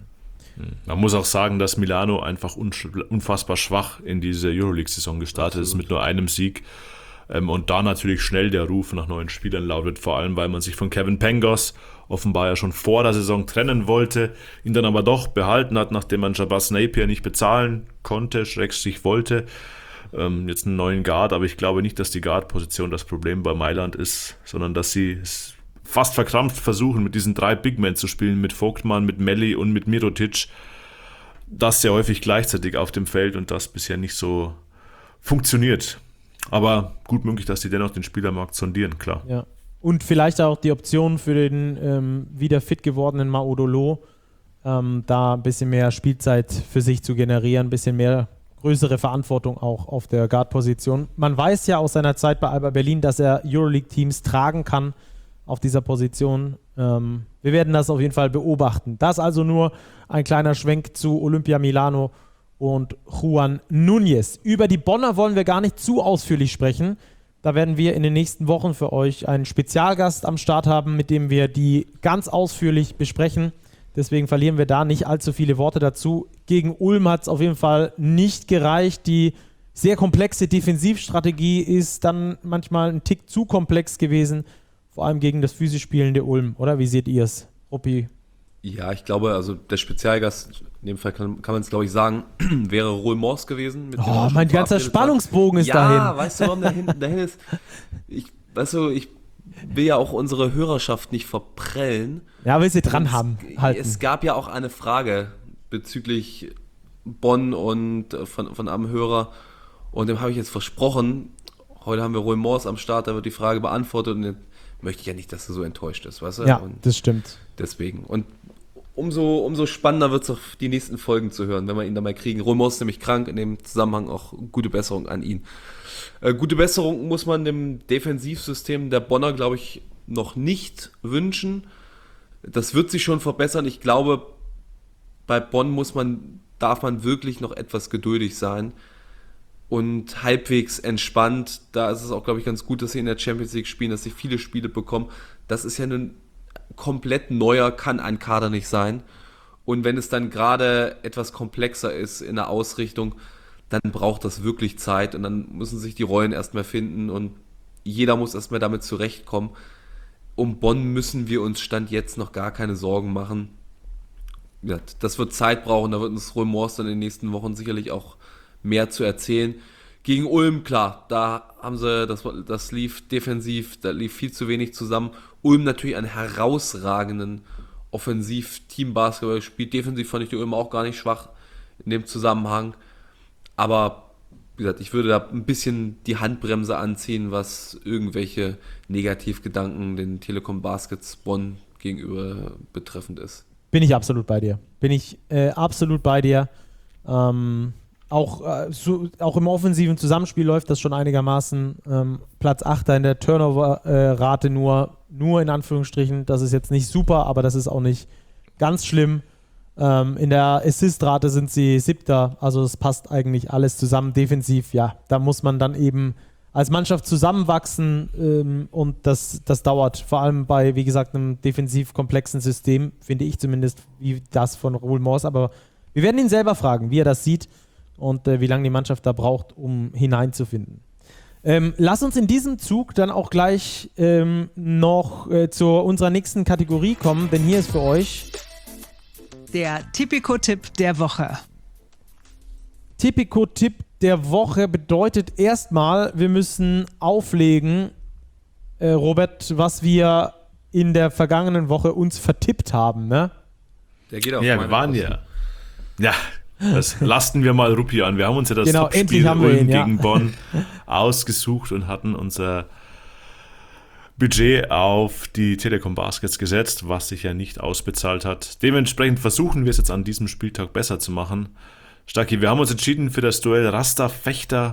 Man muss auch sagen, dass Milano einfach unfassbar schwach in diese Euroleague-Saison gestartet ist mit nur einem Sieg. Und da natürlich schnell der Ruf nach neuen Spielern lautet, vor allem weil man sich von Kevin Pangos offenbar ja schon vor der Saison trennen wollte, ihn dann aber doch behalten hat, nachdem man Shabazz Napier nicht bezahlen konnte, / wollte. Jetzt einen neuen Guard, aber ich glaube nicht, dass die Guard-Position das Problem bei Mailand ist, sondern dass sie es fast verkrampft versuchen, mit diesen 3 Big Men zu spielen, mit Vogtmann, mit Melli und mit Mirotic. Das sehr häufig gleichzeitig auf dem Feld und das bisher nicht so funktioniert. Aber gut möglich, dass die dennoch den Spielermarkt sondieren, klar. Ja. Und vielleicht auch die Option für den wieder fit gewordenen Maudolo, da ein bisschen mehr Spielzeit für sich zu generieren, ein bisschen mehr größere Verantwortung auch auf der Guard-Position. Man weiß ja aus seiner Zeit bei Alba Berlin, dass er Euroleague-Teams tragen kann auf dieser Position. Wir werden das auf jeden Fall beobachten. Das also nur ein kleiner Schwenk zu Olimpia Milano und Juan Núñez. Über die Bonner wollen wir gar nicht zu ausführlich sprechen. Da werden wir in den nächsten Wochen für euch einen Spezialgast am Start haben, mit dem wir die ganz ausführlich besprechen. Deswegen verlieren wir da nicht allzu viele Worte dazu. Gegen Ulm hat es auf jeden Fall nicht gereicht. Die sehr komplexe Defensivstrategie ist dann manchmal ein Tick zu komplex gewesen, vor allem gegen das physisch spielende Ulm. Oder wie seht ihr es, Ruppi? Ja, ich glaube, also der Spezialgast, in dem Fall kann man es glaube ich sagen, wäre Roel Mors gewesen. Mit Oh, mein ganzer Spannungsbogen ist dahin. Ja, weißt du, warum dahin ist? Ich will ja auch unsere Hörerschaft nicht verprellen. Ja, will sie dran haben. Es gab ja auch eine Frage bezüglich Bonn und von einem Hörer und dem habe ich jetzt versprochen, heute haben wir Roel Mors am Start, da wird die Frage beantwortet und jetzt möchte ich ja nicht, dass er so enttäuscht ist, weißt du? Ja, und das stimmt. Deswegen. Und umso spannender wird es auch die nächsten Folgen zu hören, wenn wir ihn da mal kriegen. Roel Mors ist nämlich krank, in dem Zusammenhang auch gute Besserung an ihn. Gute Besserung muss man dem Defensivsystem der Bonner, glaube ich, noch nicht wünschen. Das wird sich schon verbessern. Ich glaube, bei Bonn darf man wirklich noch etwas geduldig sein und halbwegs entspannt. Da ist es auch, glaube ich, ganz gut, dass sie in der Champions League spielen, dass sie viele Spiele bekommen. Das ist ja ein komplett neuer, kann ein Kader nicht sein. Und wenn es dann gerade etwas komplexer ist in der Ausrichtung, dann braucht das wirklich Zeit und dann müssen sich die Rollen erstmal finden und jeder muss erstmal damit zurechtkommen. Um Bonn müssen wir uns Stand jetzt noch gar keine Sorgen machen. Ja, das wird Zeit brauchen, da wird uns Roel Mors dann in den nächsten Wochen sicherlich auch mehr zu erzählen. Gegen Ulm, klar, da haben sie, das lief defensiv, da lief viel zu wenig zusammen. Ulm natürlich einen herausragenden Offensiv-Team-Basketball gespielt. Defensiv fand ich die Ulm auch gar nicht schwach in dem Zusammenhang. Aber wie gesagt, ich würde da ein bisschen die Handbremse anziehen, was irgendwelche Negativgedanken den Telekom Baskets Bonn gegenüber betreffend ist. Bin ich absolut bei dir. Auch im offensiven Zusammenspiel läuft das schon einigermaßen. Platz 8 in der Turnover-Rate nur in Anführungsstrichen. Das ist jetzt nicht super, aber das ist auch nicht ganz schlimm. In der Assist-Rate sind sie 7. Also es passt eigentlich alles zusammen. Defensiv, ja, da muss man dann eben als Mannschaft zusammenwachsen und das dauert. Vor allem bei, wie gesagt, einem defensiv komplexen System, finde ich zumindest, wie das von Roel Mors. Aber wir werden ihn selber fragen, wie er das sieht und wie lange die Mannschaft da braucht, um hineinzufinden. Lass uns in diesem Zug dann auch gleich noch zu unserer nächsten Kategorie kommen, denn hier ist für euch der Tipico-Tipp der Woche. Tipico-Tipp der Woche bedeutet erstmal, wir müssen auflegen, Robert, was wir in der vergangenen Woche uns vertippt haben, ne? Der geht auf ja, wir waren ja. Ja, das lasten wir mal Ruppi an. Wir haben uns ja das Topspiel Ulm gegen Bonn ausgesucht und hatten unser Budget auf die Telekom Baskets gesetzt, was sich ja nicht ausbezahlt hat. Dementsprechend versuchen wir es jetzt an diesem Spieltag besser zu machen. Stacki, wir haben uns entschieden für das Duell Rasta Fechter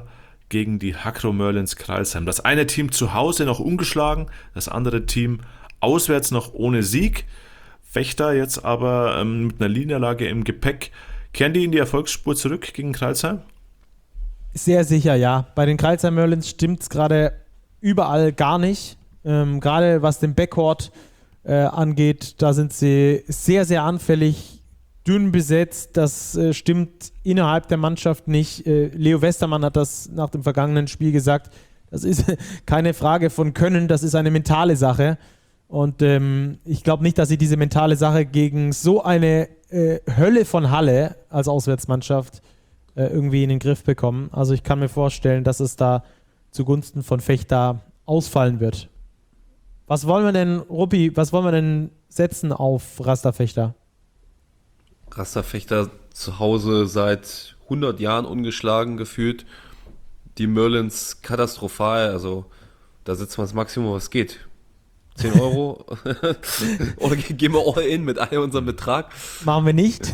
gegen die Hakro Merlins Crailsheim. Das eine Team zu Hause noch ungeschlagen, das andere Team auswärts noch ohne Sieg. Fechter jetzt aber mit einer Niederlage im Gepäck. Kehren die in die Erfolgsspur zurück gegen Crailsheim? Sehr sicher, ja. Bei den Crailsheim Merlins stimmt es gerade überall gar nicht. Gerade was den Backcourt angeht, da sind sie sehr, sehr anfällig, dünn besetzt. Das stimmt innerhalb der Mannschaft nicht. Leo Westermann hat das nach dem vergangenen Spiel gesagt. Das ist keine Frage von Können, das ist eine mentale Sache. Und ich glaube nicht, dass sie diese mentale Sache gegen so eine Hölle von Halle als Auswärtsmannschaft irgendwie in den Griff bekommen. Also ich kann mir vorstellen, dass es da zugunsten von Fechter ausfallen wird. Was wollen wir denn, Ruppi, was wollen wir denn setzen auf Rasterfechter? Rasterfechter zu Hause seit 100 Jahren ungeschlagen gefühlt. Die Merlins katastrophal, also da setzen wir das Maximum, was geht. 10 Euro? Oder gehen wir all in mit all unserem Betrag? Machen wir nicht.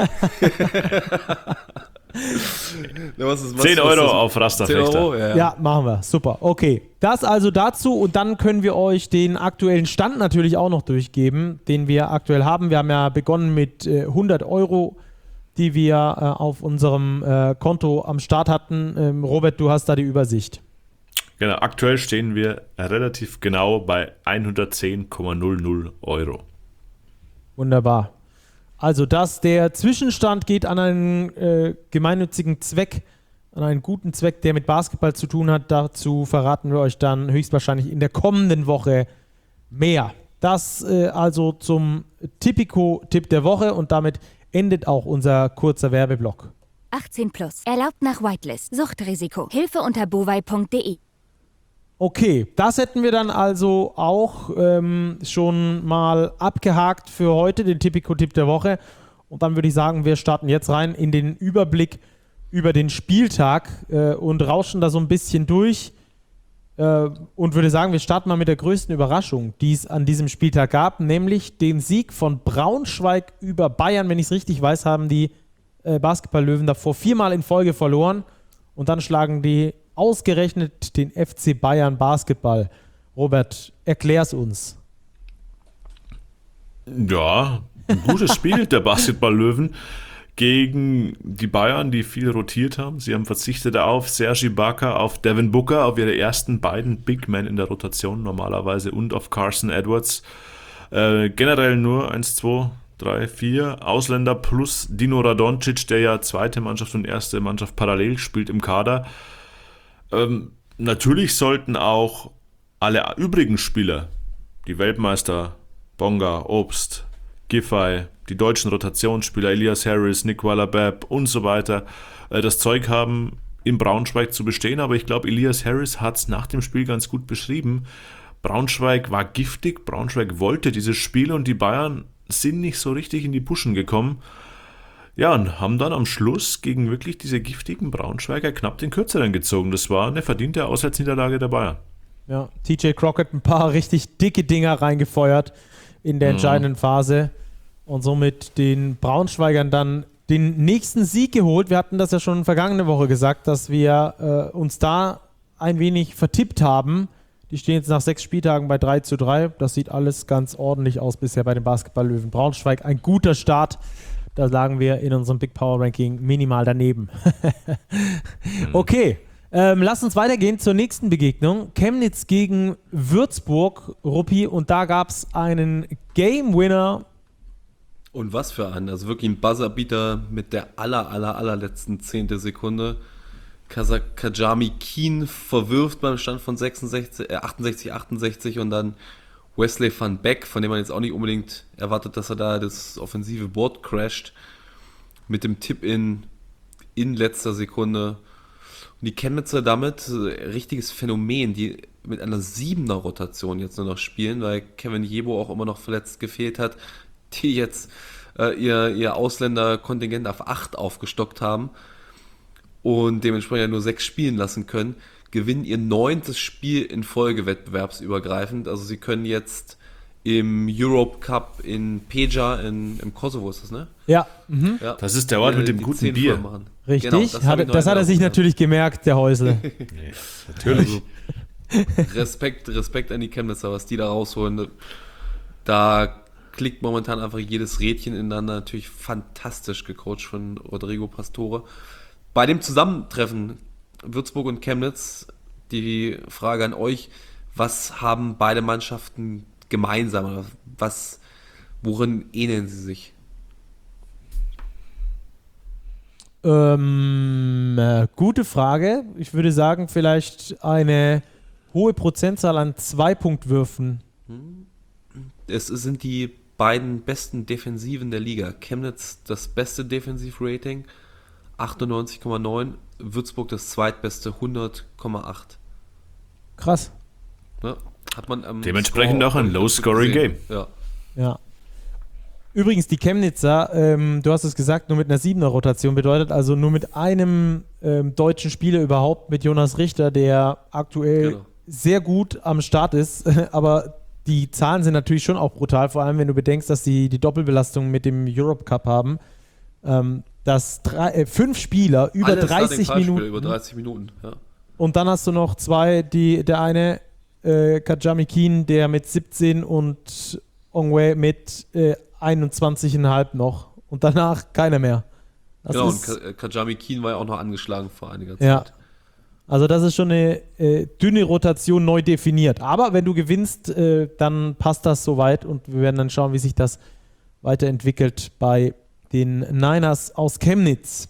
10 Euro auf Rasterfechter. 10 Euro, Ja, machen wir. Super. Okay. Das also dazu und dann können wir euch den aktuellen Stand natürlich auch noch durchgeben, den wir aktuell haben. Wir haben ja begonnen mit 100 Euro, die wir auf unserem Konto am Start hatten. Robert, du hast da die Übersicht. Genau, aktuell stehen wir relativ genau bei 110,00 Euro. Wunderbar. Also der Zwischenstand geht an einen gemeinnützigen Zweck, an einen guten Zweck, der mit Basketball zu tun hat. Dazu verraten wir euch dann höchstwahrscheinlich in der kommenden Woche mehr. Das also zum Tipico-Tipp der Woche und damit endet auch unser kurzer Werbeblock. 18 plus. Erlaubt nach Whitelist. Suchtrisiko. Hilfe unter bovai.de. Okay, das hätten wir dann also auch schon mal abgehakt für heute, den Tipico-Tipp der Woche. Und dann würde ich sagen, wir starten jetzt rein in den Überblick über den Spieltag und rauschen da so ein bisschen durch. Und würde sagen, wir starten mal mit der größten Überraschung, die es an diesem Spieltag gab, nämlich den Sieg von Braunschweig über Bayern. Wenn ich es richtig weiß, haben die Basketball-Löwen davor 4-mal in Folge verloren. Und dann schlagen die ausgerechnet den FC Bayern Basketball. Robert, erklär's uns. Ja, ein gutes Spiel der Basketball-Löwen gegen die Bayern, die viel rotiert haben. Sie haben verzichtet auf Serge Ibaka, auf Devin Booker, auf ihre ersten beiden Big Men in der Rotation normalerweise und auf Carson Edwards. Generell nur 1, 2, 3, 4 Ausländer plus Dino Radonjic, der ja zweite Mannschaft und erste Mannschaft parallel spielt im Kader. Natürlich sollten auch alle übrigen Spieler, die Weltmeister, Bonga, Obst, Giffey, die deutschen Rotationsspieler, Elias Harris, Nick Waller-Babb und so weiter, das Zeug haben, in Braunschweig zu bestehen. Aber ich glaube, Elias Harris hat es nach dem Spiel ganz gut beschrieben. Braunschweig war giftig, Braunschweig wollte dieses Spiel und die Bayern sind nicht so richtig in die Puschen gekommen. Ja, und haben dann am Schluss gegen wirklich diese giftigen Braunschweiger knapp den Kürzeren gezogen. Das war eine verdiente Auswärtsniederlage der Bayern. Ja, TJ Crockett ein paar richtig dicke Dinger reingefeuert in der entscheidenden Phase und somit den Braunschweigern dann den nächsten Sieg geholt. Wir hatten das ja schon vergangene Woche gesagt, dass wir uns da ein wenig vertippt haben. Die stehen jetzt nach 6 Spieltagen bei 3:3. Das sieht alles ganz ordentlich aus bisher bei den Basketball-Löwen. Braunschweig, ein guter Start. Da lagen wir in unserem Big Power Ranking minimal daneben. Okay, lass uns weitergehen zur nächsten Begegnung. Chemnitz gegen Würzburg, Ruppi. Und da gab es einen Game Winner. Und was für einen, also wirklich ein Buzzerbeater mit der allerletzten 10. Sekunde. Kajami Keen verwirft beim Stand von 68 und dann Wesley van Beek, von dem man jetzt auch nicht unbedingt erwartet, dass er da das offensive Board crasht, mit dem Tip-In in letzter Sekunde. Und die Chemnitzer damit, richtiges Phänomen, die mit einer 7er-Rotation jetzt nur noch spielen, weil Kevin Jebo auch immer noch verletzt gefehlt hat, die jetzt ihr Ausländerkontingent auf 8 aufgestockt haben und dementsprechend nur 6 spielen lassen können, gewinnen ihr 9. Spiel in Folge wettbewerbsübergreifend. Also sie können jetzt im Europe Cup in Peja im Kosovo ist das, ne? Ja, Ja. Das ist der Ort mit dem Die guten 10 Bier. voll machen. richtig. Genau, das hab ich noch Das hat er sich in Erinnerung, natürlich gemerkt, der Häusle. Nee, natürlich. Respekt an die Chemnitzer, was die da rausholen. Da klickt momentan einfach jedes Rädchen ineinander. Natürlich fantastisch gecoacht von Rodrigo Pastore. Bei dem Zusammentreffen Würzburg und Chemnitz, die Frage an euch, was haben beide Mannschaften gemeinsam? Worin ähneln sie sich? Gute Frage. Ich würde sagen, vielleicht eine hohe Prozentzahl an 2-Punktwürfen. Es sind die beiden besten Defensiven der Liga. Chemnitz das beste Defensivrating, 98,9. Würzburg das zweitbeste, 100,8. Krass. Ja, hat man am Dementsprechend auch ein Low-Scoring-Game. Ja. Ja. Übrigens, die Chemnitzer, du hast es gesagt, nur mit einer 7er-Rotation bedeutet, also nur mit einem deutschen Spieler überhaupt, mit Jonas Richter, der aktuell sehr gut am Start ist, aber die Zahlen sind natürlich schon auch brutal, vor allem wenn du bedenkst, dass sie die Doppelbelastung mit dem Europe Cup haben, dass 5 Spieler über 30 Minuten. Über 30 Minuten, ja. Und dann hast du noch 2, der eine, Kajami Keen, der mit 17 und Ongwe mit 21,5 noch. Und danach keiner mehr. Das Genau, ist, und Kajami Keen war ja auch noch angeschlagen vor einiger Zeit. ja. Also das ist schon eine dünne Rotation neu definiert. Aber wenn du gewinnst, dann passt das soweit und wir werden dann schauen, wie sich das weiterentwickelt bei den Niners aus Chemnitz.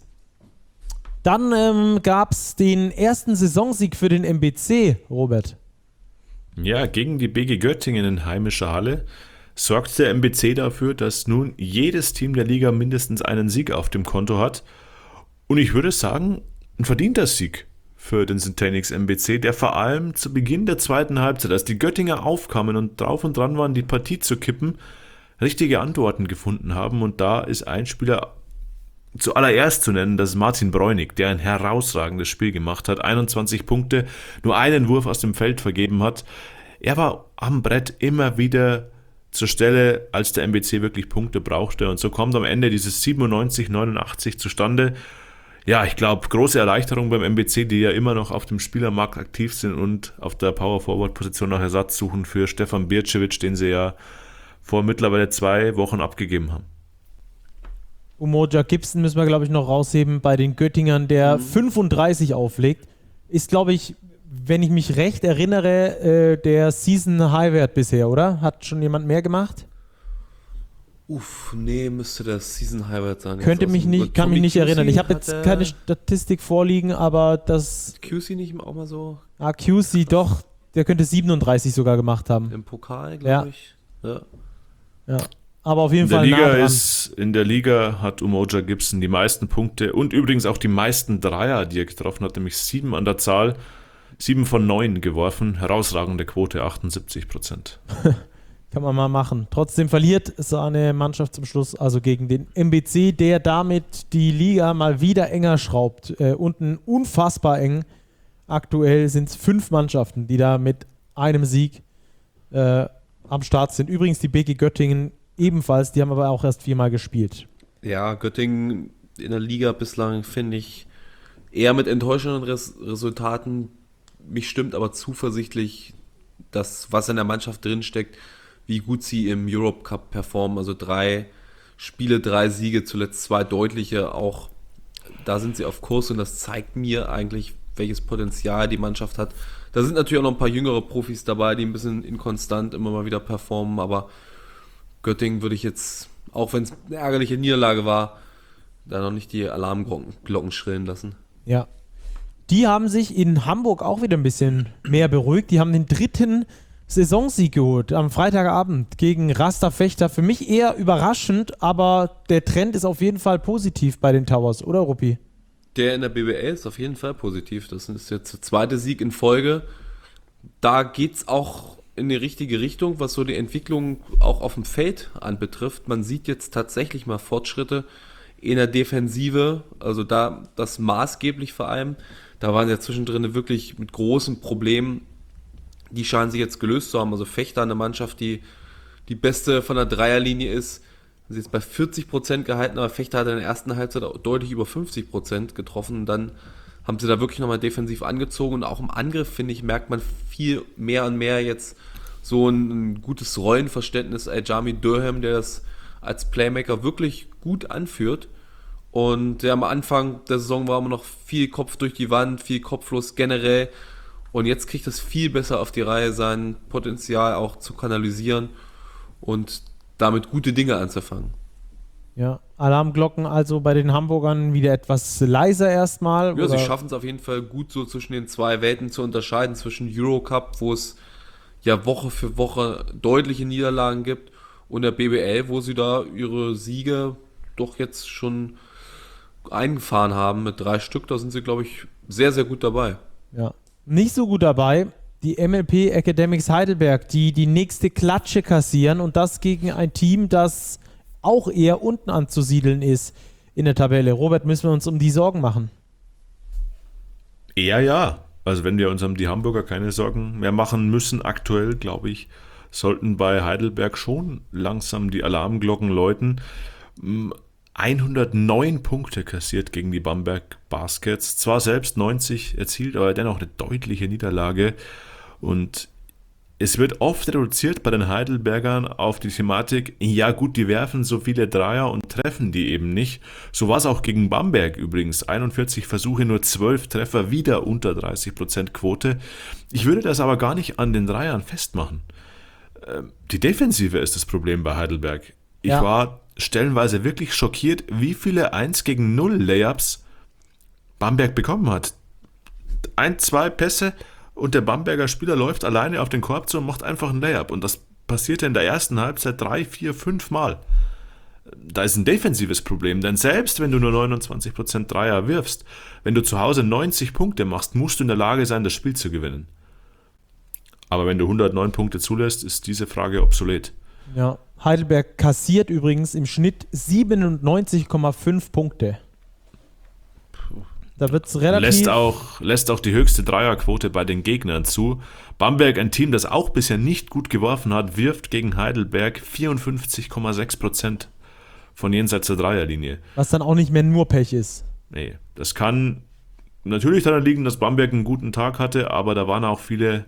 Dann gab es den ersten Saisonsieg für den MBC, Robert. Ja, gegen die BG Göttingen in heimischer Halle sorgt der MBC dafür, dass nun jedes Team der Liga mindestens einen Sieg auf dem Konto hat. Und ich würde sagen, ein verdienter Sieg für den Centenix MBC, der vor allem zu Beginn der zweiten Halbzeit, als die Göttinger aufkamen und drauf und dran waren, die Partie zu kippen, richtige Antworten gefunden haben. Und da ist ein Spieler zuallererst zu nennen, das ist Martin Bräunig, der ein herausragendes Spiel gemacht hat, 21 Punkte, nur einen Wurf aus dem Feld vergeben hat. Er war am Brett immer wieder zur Stelle, als der MBC wirklich Punkte brauchte, und so kommt am Ende dieses 97-89 zustande. Ja, ich glaube, große Erleichterung beim MBC, die ja immer noch auf dem Spielermarkt aktiv sind und auf der Power-Forward-Position nach Ersatz suchen für Stefan Bircevic, den sie ja vor mittlerweile 2 Wochen abgegeben haben. Umoja Gibson müssen wir, glaube ich, noch rausheben bei den Göttingern, der 35 auflegt. Ist, glaube ich, wenn ich mich recht erinnere, der Season-High-Wert bisher, oder? Hat schon jemand mehr gemacht? Nee, müsste das Season-High-Wert sein. Kann mich nicht erinnern. Ich habe jetzt keine Statistik vorliegen, aber das... QC nicht auch mal so? QC doch, der könnte 37 sogar gemacht haben. Im Pokal, glaube ich. Ja. Aber auf jeden Fall nah dran. In der Liga hat Umoja Gibson die meisten Punkte und übrigens auch die meisten Dreier, die er getroffen hat, nämlich 7 an der Zahl, 7 von 9 geworfen, herausragende Quote, 78%. Kann man mal machen. Trotzdem verliert seine Mannschaft zum Schluss also gegen den MBC, der damit die Liga mal wieder enger schraubt. Unten unfassbar eng. Aktuell sind es 5 Mannschaften, die da mit einem Sieg am Start sind. Übrigens die BG Göttingen ebenfalls, die haben aber auch erst 4-mal gespielt. Ja, Göttingen in der Liga bislang finde ich eher mit enttäuschenden Resultaten. Mich stimmt aber zuversichtlich, dass was in der Mannschaft drinsteckt, wie gut sie im Europe Cup performen. Also 3 Spiele, 3 Siege, zuletzt 2 deutliche. Auch da sind sie auf Kurs und das zeigt mir eigentlich, welches Potenzial die Mannschaft hat. Da sind natürlich auch noch ein paar jüngere Profis dabei, die ein bisschen inkonstant immer mal wieder performen, aber Göttingen würde ich jetzt, auch wenn es eine ärgerliche Niederlage war, da noch nicht die Alarmglocken schrillen lassen. Ja. Die haben sich in Hamburg auch wieder ein bisschen mehr beruhigt. Die haben den 3. Saisonsieg geholt am Freitagabend gegen Rasta Fechter. Für mich eher überraschend, aber der Trend ist auf jeden Fall positiv bei den Towers, oder Ruppi? Der in der BBL ist auf jeden Fall positiv. Das ist jetzt der 2. Sieg in Folge. Da geht es auch in die richtige Richtung, was so die Entwicklung auch auf dem Feld anbetrifft. Man sieht jetzt tatsächlich mal Fortschritte in der Defensive, also da das maßgeblich vor allem. Da waren ja zwischendrin wirklich mit großen Problemen, die scheinen sich jetzt gelöst zu haben. Also Fechter, eine Mannschaft, die die beste von der Dreierlinie ist. Sie ist bei 40% gehalten, aber Fechter hat in der ersten Halbzeit auch deutlich über 50% getroffen. Und dann haben sie da wirklich nochmal defensiv angezogen. Und auch im Angriff, finde ich, merkt man viel mehr und mehr jetzt so ein gutes Rollenverständnis. Jamie Durham, der das als Playmaker wirklich gut anführt. Und ja, am Anfang der Saison war immer noch viel Kopf durch die Wand, viel Kopflos generell. Und jetzt kriegt es viel besser auf die Reihe, sein Potenzial auch zu kanalisieren und damit gute Dinge anzufangen. Ja, Alarmglocken also bei den Hamburgern wieder etwas leiser erstmal. Ja, sie schaffen es auf jeden Fall gut, so zwischen den zwei Welten zu unterscheiden, zwischen Eurocup, wo es ja Woche für Woche deutliche Niederlagen gibt, und der BBL, wo sie da ihre Siege doch jetzt schon eingefahren haben mit 3 Stück. Da sind sie, glaube ich, sehr, sehr gut dabei. Ja, nicht so gut dabei die MLP Academics Heidelberg, die die nächste Klatsche kassieren, und das gegen ein Team, das auch eher unten anzusiedeln ist in der Tabelle. Robert, müssen wir uns um die Sorgen machen? Eher ja. Also wenn wir uns um die Hamburger keine Sorgen mehr machen müssen, aktuell, glaube ich, sollten bei Heidelberg schon langsam die Alarmglocken läuten. 109 Punkte kassiert gegen die Bamberg Baskets. Zwar selbst 90 erzielt, aber dennoch eine deutliche Niederlage. Und es wird oft reduziert bei den Heidelbergern auf die Thematik, ja gut, die werfen so viele Dreier und treffen die eben nicht. So war es auch gegen Bamberg übrigens. 41 Versuche, nur 12 Treffer, wieder unter 30% Quote. Ich würde das aber gar nicht an den Dreiern festmachen. Die Defensive ist das Problem bei Heidelberg. Ich war stellenweise wirklich schockiert, wie viele 1-gegen-0 Layups Bamberg bekommen hat. 1-2 Pässe und der Bamberger Spieler läuft alleine auf den Korb zu und macht einfach einen Layup. Und das passierte in der ersten Halbzeit 3, 4, 5 Mal. Da ist ein defensives Problem, denn selbst wenn du nur 29% Dreier wirfst, wenn du zu Hause 90 Punkte machst, musst du in der Lage sein, das Spiel zu gewinnen. Aber wenn du 109 Punkte zulässt, ist diese Frage obsolet. Ja, Heidelberg kassiert übrigens im Schnitt 97,5 Punkte. Da wird es relativ... Lässt auch die höchste Dreierquote bei den Gegnern zu. Bamberg, ein Team, das auch bisher nicht gut geworfen hat, wirft gegen Heidelberg 54,6% von jenseits der Dreierlinie. Was dann auch nicht mehr nur Pech ist. Nee, das kann natürlich daran liegen, dass Bamberg einen guten Tag hatte, aber da waren auch viele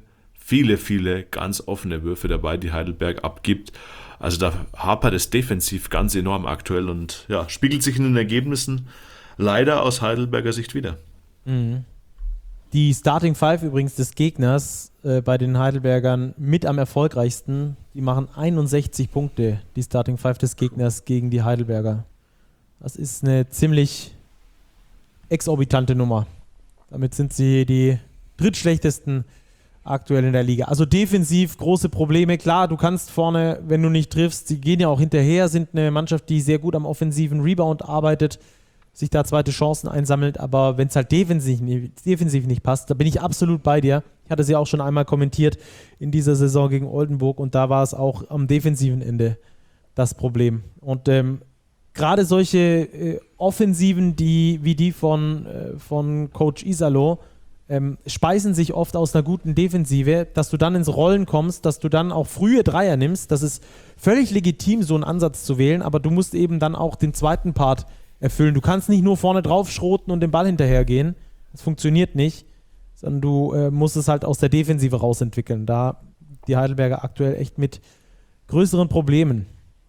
ganz offene Würfe dabei, die Heidelberg abgibt. Also da hapert es defensiv ganz enorm aktuell und ja, spiegelt sich in den Ergebnissen leider aus Heidelberger Sicht wieder. Mhm. Die Starting Five übrigens des Gegners bei den Heidelbergern mit am erfolgreichsten. Die machen 61 Punkte, die Starting Five des Gegners gegen die Heidelberger. Das ist eine ziemlich exorbitante Nummer. Damit sind sie die drittschlechtesten aktuell in der Liga. Also defensiv große Probleme. Klar, du kannst vorne, wenn du nicht triffst, sie gehen ja auch hinterher, sind eine Mannschaft, die sehr gut am offensiven Rebound arbeitet, sich da zweite Chancen einsammelt, aber wenn es halt defensiv nicht passt, da bin ich absolut bei dir. Ich hatte es ja auch schon einmal kommentiert in dieser Saison gegen Oldenburg, und da war es auch am defensiven Ende das Problem. Und gerade solche Offensiven, wie die von Coach Isalo, speisen sich oft aus einer guten Defensive, dass du dann ins Rollen kommst, dass du dann auch frühe Dreier nimmst. Das ist völlig legitim, so einen Ansatz zu wählen, aber du musst eben dann auch den zweiten Part erfüllen. Du kannst nicht nur vorne drauf schroten und den Ball hinterhergehen. Das funktioniert nicht, sondern du musst es halt aus der Defensive rausentwickeln. Da die Heidelberger aktuell echt mit größeren Problemen.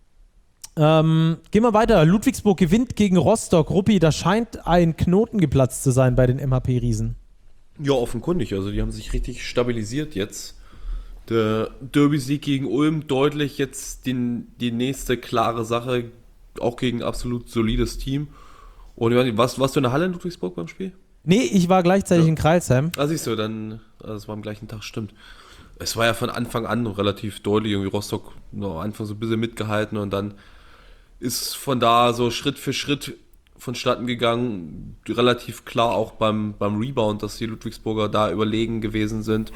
Gehen wir weiter. Ludwigsburg gewinnt gegen Rostock. Ruppi, da scheint ein Knoten geplatzt zu sein bei den MHP-Riesen. Ja, offenkundig. Also die haben sich richtig stabilisiert jetzt. Der Derby-Sieg gegen Ulm deutlich jetzt die nächste klare Sache, auch gegen ein absolut solides Team. Und warst du in der Halle in Ludwigsburg beim Spiel? Nee, ich war gleichzeitig in Crailsheim. Ah, siehst du, das war am gleichen Tag, stimmt. Es war ja von Anfang an relativ deutlich, irgendwie Rostock am Anfang so ein bisschen mitgehalten und dann ist von da so Schritt für Schritt vonstatten gegangen, relativ klar auch beim Rebound, dass die Ludwigsburger da überlegen gewesen sind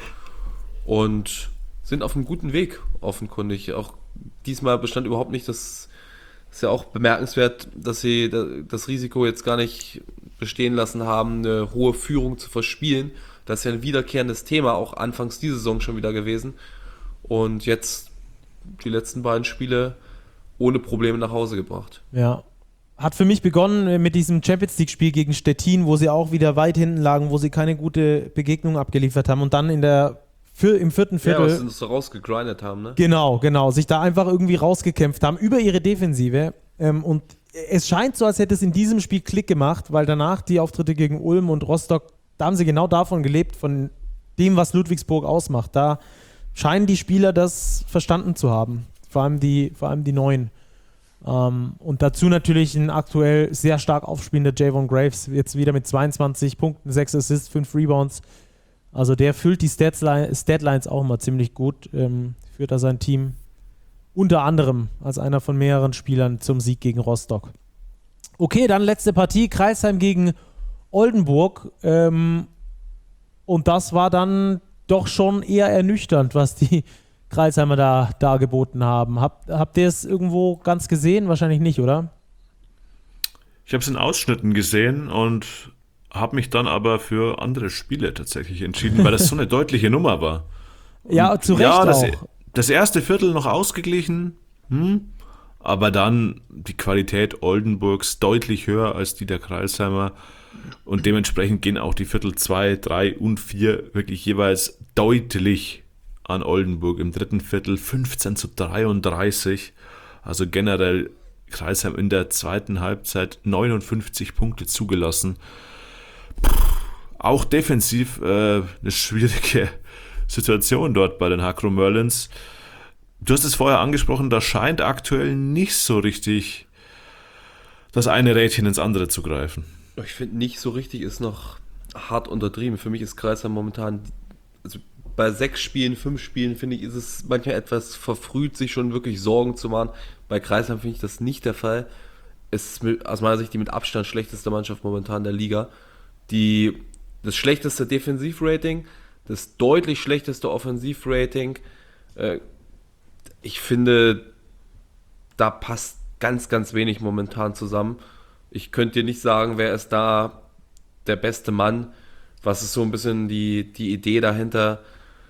und sind auf einem guten Weg, offenkundig. Auch diesmal bestand überhaupt nicht das, ist ja auch bemerkenswert, dass sie das Risiko jetzt gar nicht bestehen lassen haben, eine hohe Führung zu verspielen. Das ist ja ein wiederkehrendes Thema, auch anfangs dieser Saison schon wieder gewesen. Und jetzt die letzten beiden Spiele ohne Probleme nach Hause gebracht. Ja. Hat für mich begonnen mit diesem Champions-League-Spiel gegen Stettin, wo sie auch wieder weit hinten lagen, wo sie keine gute Begegnung abgeliefert haben und dann im vierten Viertel... Ja, was sie so rausgegrindet haben, ne? Genau, sich da einfach irgendwie rausgekämpft haben über ihre Defensive und es scheint so, als hätte es in diesem Spiel Klick gemacht, weil danach die Auftritte gegen Ulm und Rostock, da haben sie genau davon gelebt, von dem, was Ludwigsburg ausmacht. Da scheinen die Spieler das verstanden zu haben, vor allem die Neuen. Und dazu natürlich ein aktuell sehr stark aufspielender Javon Graves, jetzt wieder mit 22 Punkten, 6 Assists, 5 Rebounds. Also der füllt die Statlines auch immer ziemlich gut, führt da sein Team unter anderem als einer von mehreren Spielern zum Sieg gegen Rostock. Okay, dann letzte Partie, Crailsheim gegen Oldenburg. Und das war dann doch schon eher ernüchternd, was die Crailsheimer da geboten haben. Habt ihr es irgendwo ganz gesehen? Wahrscheinlich nicht, oder? Ich habe es in Ausschnitten gesehen und habe mich dann aber für andere Spiele tatsächlich entschieden, weil das so eine deutliche Nummer war. Und ja, zu Recht auch. Das erste Viertel noch ausgeglichen, aber dann die Qualität Oldenburgs deutlich höher als die der Crailsheimer und dementsprechend gehen auch die Viertel 2, 3 und 4 wirklich jeweils deutlich an Oldenburg. Im dritten Viertel 15-33, also generell Crailsheim in der zweiten Halbzeit 59 Punkte zugelassen. Auch defensiv eine schwierige Situation dort bei den Hakro Merlins. Du hast es vorher angesprochen, da scheint aktuell nicht so richtig das eine Rädchen ins andere zu greifen. Ich finde, nicht so richtig ist noch hart untertrieben. Für mich ist Crailsheim momentan, also bei 6 Spielen, 5 Spielen, finde ich, ist es manchmal etwas verfrüht, sich schon wirklich Sorgen zu machen. Bei Crailsheim finde ich das nicht der Fall. Es ist aus meiner Sicht die mit Abstand schlechteste Mannschaft momentan der Liga. Das schlechteste Defensivrating, das deutlich schlechteste Offensivrating. Ich finde, da passt ganz, ganz wenig momentan zusammen. Ich könnte dir nicht sagen, wer ist da der beste Mann. Was ist so ein bisschen die Idee dahinter?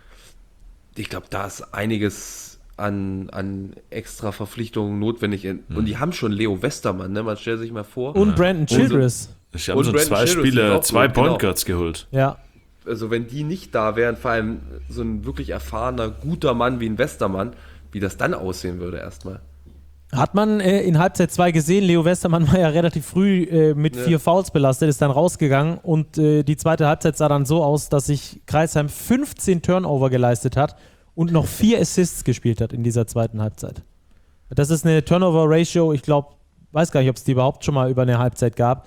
Ich glaube, da ist einiges an extra Verpflichtungen notwendig. Und die haben schon Leo Westermann, ne? Man stellt sich mal vor. Und Brandon Childress. Ich habe so 2 Spieler, 2 Point Guards geholt. Ja. Also wenn die nicht da wären, vor allem so ein wirklich erfahrener, guter Mann wie ein Westermann, wie das dann aussehen würde erstmal. Hat man in Halbzeit 2 gesehen, Leo Westermann war ja relativ früh mit 4 Fouls belastet, ist dann rausgegangen und die zweite Halbzeit sah dann so aus, dass sich Crailsheim 15 Turnover geleistet hat und noch 4 Assists gespielt hat in dieser zweiten Halbzeit. Das ist eine Turnover-Ratio, ich glaube, weiß gar nicht, ob es die überhaupt schon mal über eine Halbzeit gab.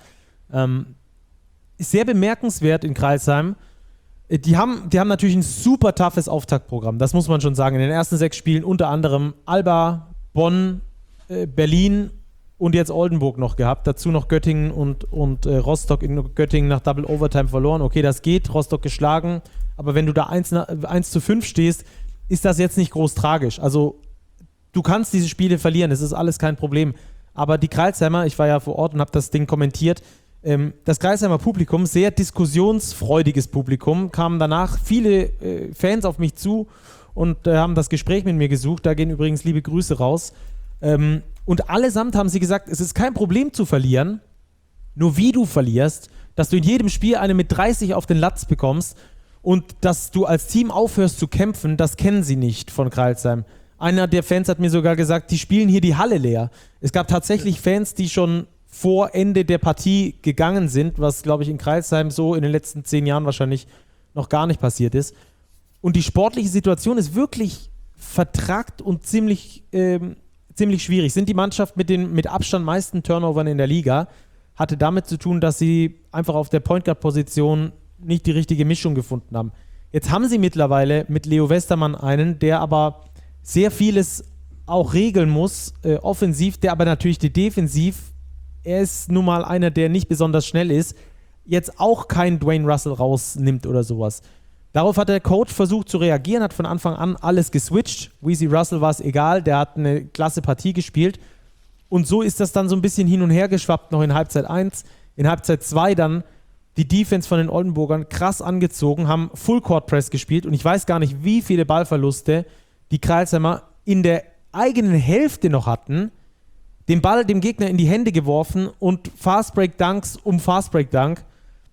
Ist sehr bemerkenswert in Crailsheim. Die haben natürlich ein super toughes Auftaktprogramm, das muss man schon sagen. In den ersten 6 Spielen unter anderem Alba, Bonn, Berlin und jetzt Oldenburg noch gehabt. Dazu noch Göttingen und Rostock in Göttingen nach Double Overtime verloren. Okay, das geht, Rostock geschlagen, aber wenn du da 1:5 stehst, ist das jetzt nicht groß tragisch. Also du kannst diese Spiele verlieren, es ist alles kein Problem. Aber die Crailsheimer, ich war ja vor Ort und habe das Ding kommentiert, das Crailsheimer Publikum, sehr diskussionsfreudiges Publikum, kamen danach viele Fans auf mich zu und haben das Gespräch mit mir gesucht. Da gehen übrigens liebe Grüße raus. Und allesamt haben sie gesagt, es ist kein Problem zu verlieren, nur wie du verlierst, dass du in jedem Spiel eine mit 30 auf den Latz bekommst und dass du als Team aufhörst zu kämpfen, das kennen sie nicht von Crailsheim. Einer der Fans hat mir sogar gesagt, die spielen hier die Halle leer. Es gab tatsächlich Fans, die schon vor Ende der Partie gegangen sind, was, glaube ich, in Crailsheim so in den letzten 10 Jahren wahrscheinlich noch gar nicht passiert ist. Und die sportliche Situation ist wirklich vertrackt und ziemlich schwierig. Sind die Mannschaft mit den mit Abstand meisten Turnovern in der Liga, hatte damit zu tun, dass sie einfach auf der Point Guard Position nicht die richtige Mischung gefunden haben. Jetzt haben sie mittlerweile mit Leo Westermann einen, der aber sehr vieles auch regeln muss, offensiv, der aber natürlich defensiv, er ist nun mal einer, der nicht besonders schnell ist, jetzt auch kein Dwayne Russell rausnimmt oder sowas. Darauf hat der Coach versucht zu reagieren, hat von Anfang an alles geswitcht. Weezy Russell war es egal, der hat eine klasse Partie gespielt. Und so ist das dann so ein bisschen hin und her geschwappt, noch in Halbzeit 1. In Halbzeit 2 dann die Defense von den Oldenburgern krass angezogen, haben Full Court Press gespielt und ich weiß gar nicht, wie viele Ballverluste die Crailsheimer in der eigenen Hälfte noch hatten, den Ball dem Gegner in die Hände geworfen und Fastbreak-Dunks um Fastbreak-Dunk.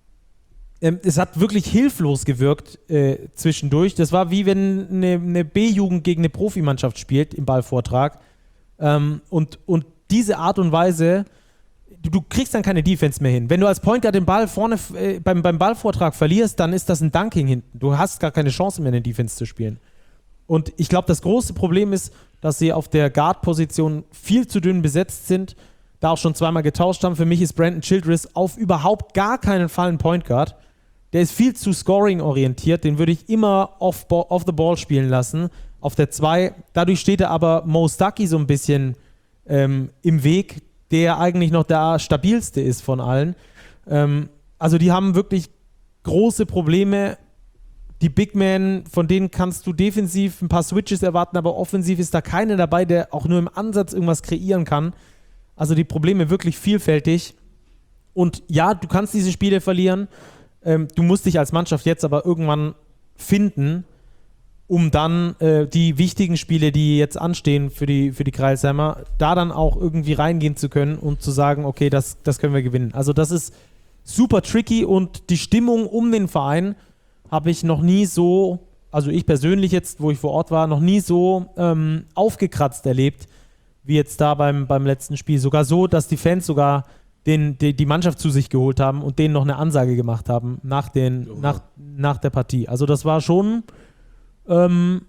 Es hat wirklich hilflos gewirkt zwischendurch. Das war wie wenn eine B-Jugend gegen eine Profimannschaft spielt im Ballvortrag. Und diese Art und Weise, du kriegst dann keine Defense mehr hin. Wenn du als Point Guard den Ball vorne beim Ballvortrag verlierst, dann ist das ein Dunking hinten. Du hast gar keine Chance mehr, eine Defense zu spielen. Und ich glaube, das große Problem ist, dass sie auf der Guard-Position viel zu dünn besetzt sind, da auch schon zweimal getauscht haben. Für mich ist Brandon Childress auf überhaupt gar keinen Fall ein Point Guard. Der ist viel zu scoring-orientiert, den würde ich immer off the ball spielen lassen, auf der 2. Dadurch steht er aber Mo Stuckey so ein bisschen im Weg, der eigentlich noch der stabilste ist von allen. Also die haben wirklich große Probleme. Die Big Men, von denen kannst du defensiv ein paar Switches erwarten, aber offensiv ist da keiner dabei, der auch nur im Ansatz irgendwas kreieren kann. Also die Probleme wirklich vielfältig. Und ja, du kannst diese Spiele verlieren. Du musst dich als Mannschaft jetzt aber irgendwann finden, um dann die wichtigen Spiele, die jetzt anstehen für die Crailsheimer, da dann auch irgendwie reingehen zu können und zu sagen, okay, das können wir gewinnen. Also das ist super tricky und die Stimmung um den Verein habe ich noch nie so, also ich persönlich jetzt, wo ich vor Ort war, noch nie so aufgekratzt erlebt, wie jetzt da beim letzten Spiel. Sogar so, dass die Fans sogar die Mannschaft zu sich geholt haben und denen noch eine Ansage gemacht haben nach der Partie. Also das war schon eine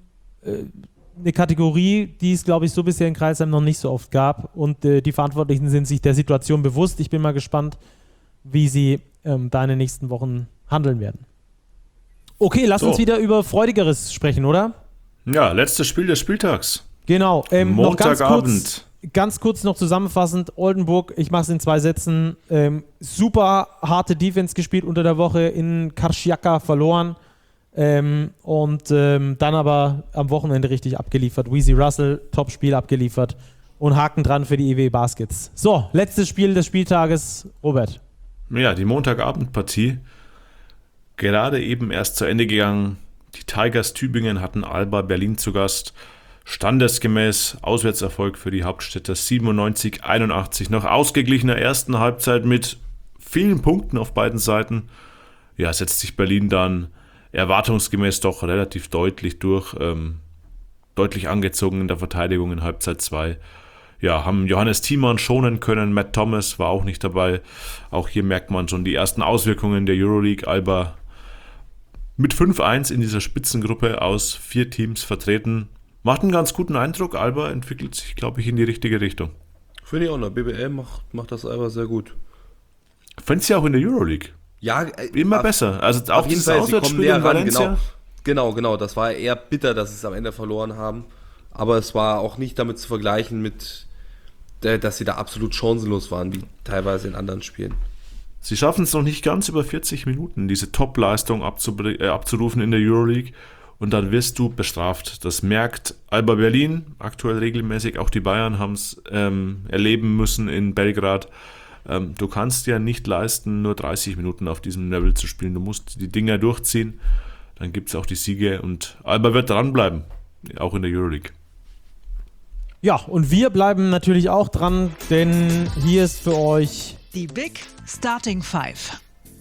Kategorie, die es, glaube ich, so bisher in Crailsheim noch nicht so oft gab. Und die Verantwortlichen sind sich der Situation bewusst. Ich bin mal gespannt, wie sie da in den nächsten Wochen handeln werden. Okay, lass uns wieder über Freudigeres sprechen, oder? Ja, letztes Spiel des Spieltags. Genau. Montagabend. Ganz kurz noch zusammenfassend, Oldenburg, ich mache es in 2 Sätzen, super harte Defense gespielt unter der Woche, in Karšiaká verloren und dann aber am Wochenende richtig abgeliefert. Weezy Russell, Top-Spiel abgeliefert und Haken dran für die EW Baskets. So, letztes Spiel des Spieltages, Robert. Ja, die Montagabendpartie, gerade eben erst zu Ende gegangen. Die Tigers Tübingen hatten Alba Berlin zu Gast. Standesgemäß Auswärtserfolg für die Hauptstädter 97-81. Nach ausgeglichener ersten Halbzeit mit vielen Punkten auf beiden Seiten, ja, setzt sich Berlin dann erwartungsgemäß doch relativ deutlich durch. Deutlich angezogen in der Verteidigung in Halbzeit 2. Ja, haben Johannes Thiemann schonen können, Matt Thomas war auch nicht dabei. Auch hier merkt man schon die ersten Auswirkungen der Euroleague. Alba mit 5-1 in dieser Spitzengruppe aus 4 Teams vertreten. Macht einen ganz guten Eindruck. Alba entwickelt sich, glaube ich, in die richtige Richtung. Finde ich auch noch. BBL macht das Alba sehr gut. Findest du ja auch in der Euroleague? Ja, immer besser. Also auf jeden Fall, sie kommen näher ran. Valencia. Genau. Das war eher bitter, dass sie es am Ende verloren haben. Aber es war auch nicht damit zu vergleichen mit, dass sie da absolut chancenlos waren, wie teilweise in anderen Spielen. Sie schaffen es noch nicht ganz über 40 Minuten, diese Top-Leistung abzurufen in der Euroleague. Und dann wirst du bestraft. Das merkt Alba Berlin aktuell regelmäßig. Auch die Bayern haben es erleben müssen in Belgrad. Du kannst dir nicht leisten, nur 30 Minuten auf diesem Level zu spielen. Du musst die Dinger durchziehen. Dann gibt es auch die Siege. Und Alba wird dranbleiben, auch in der Euroleague. Ja, und wir bleiben natürlich auch dran, denn hier ist für euch die Big Starting Five.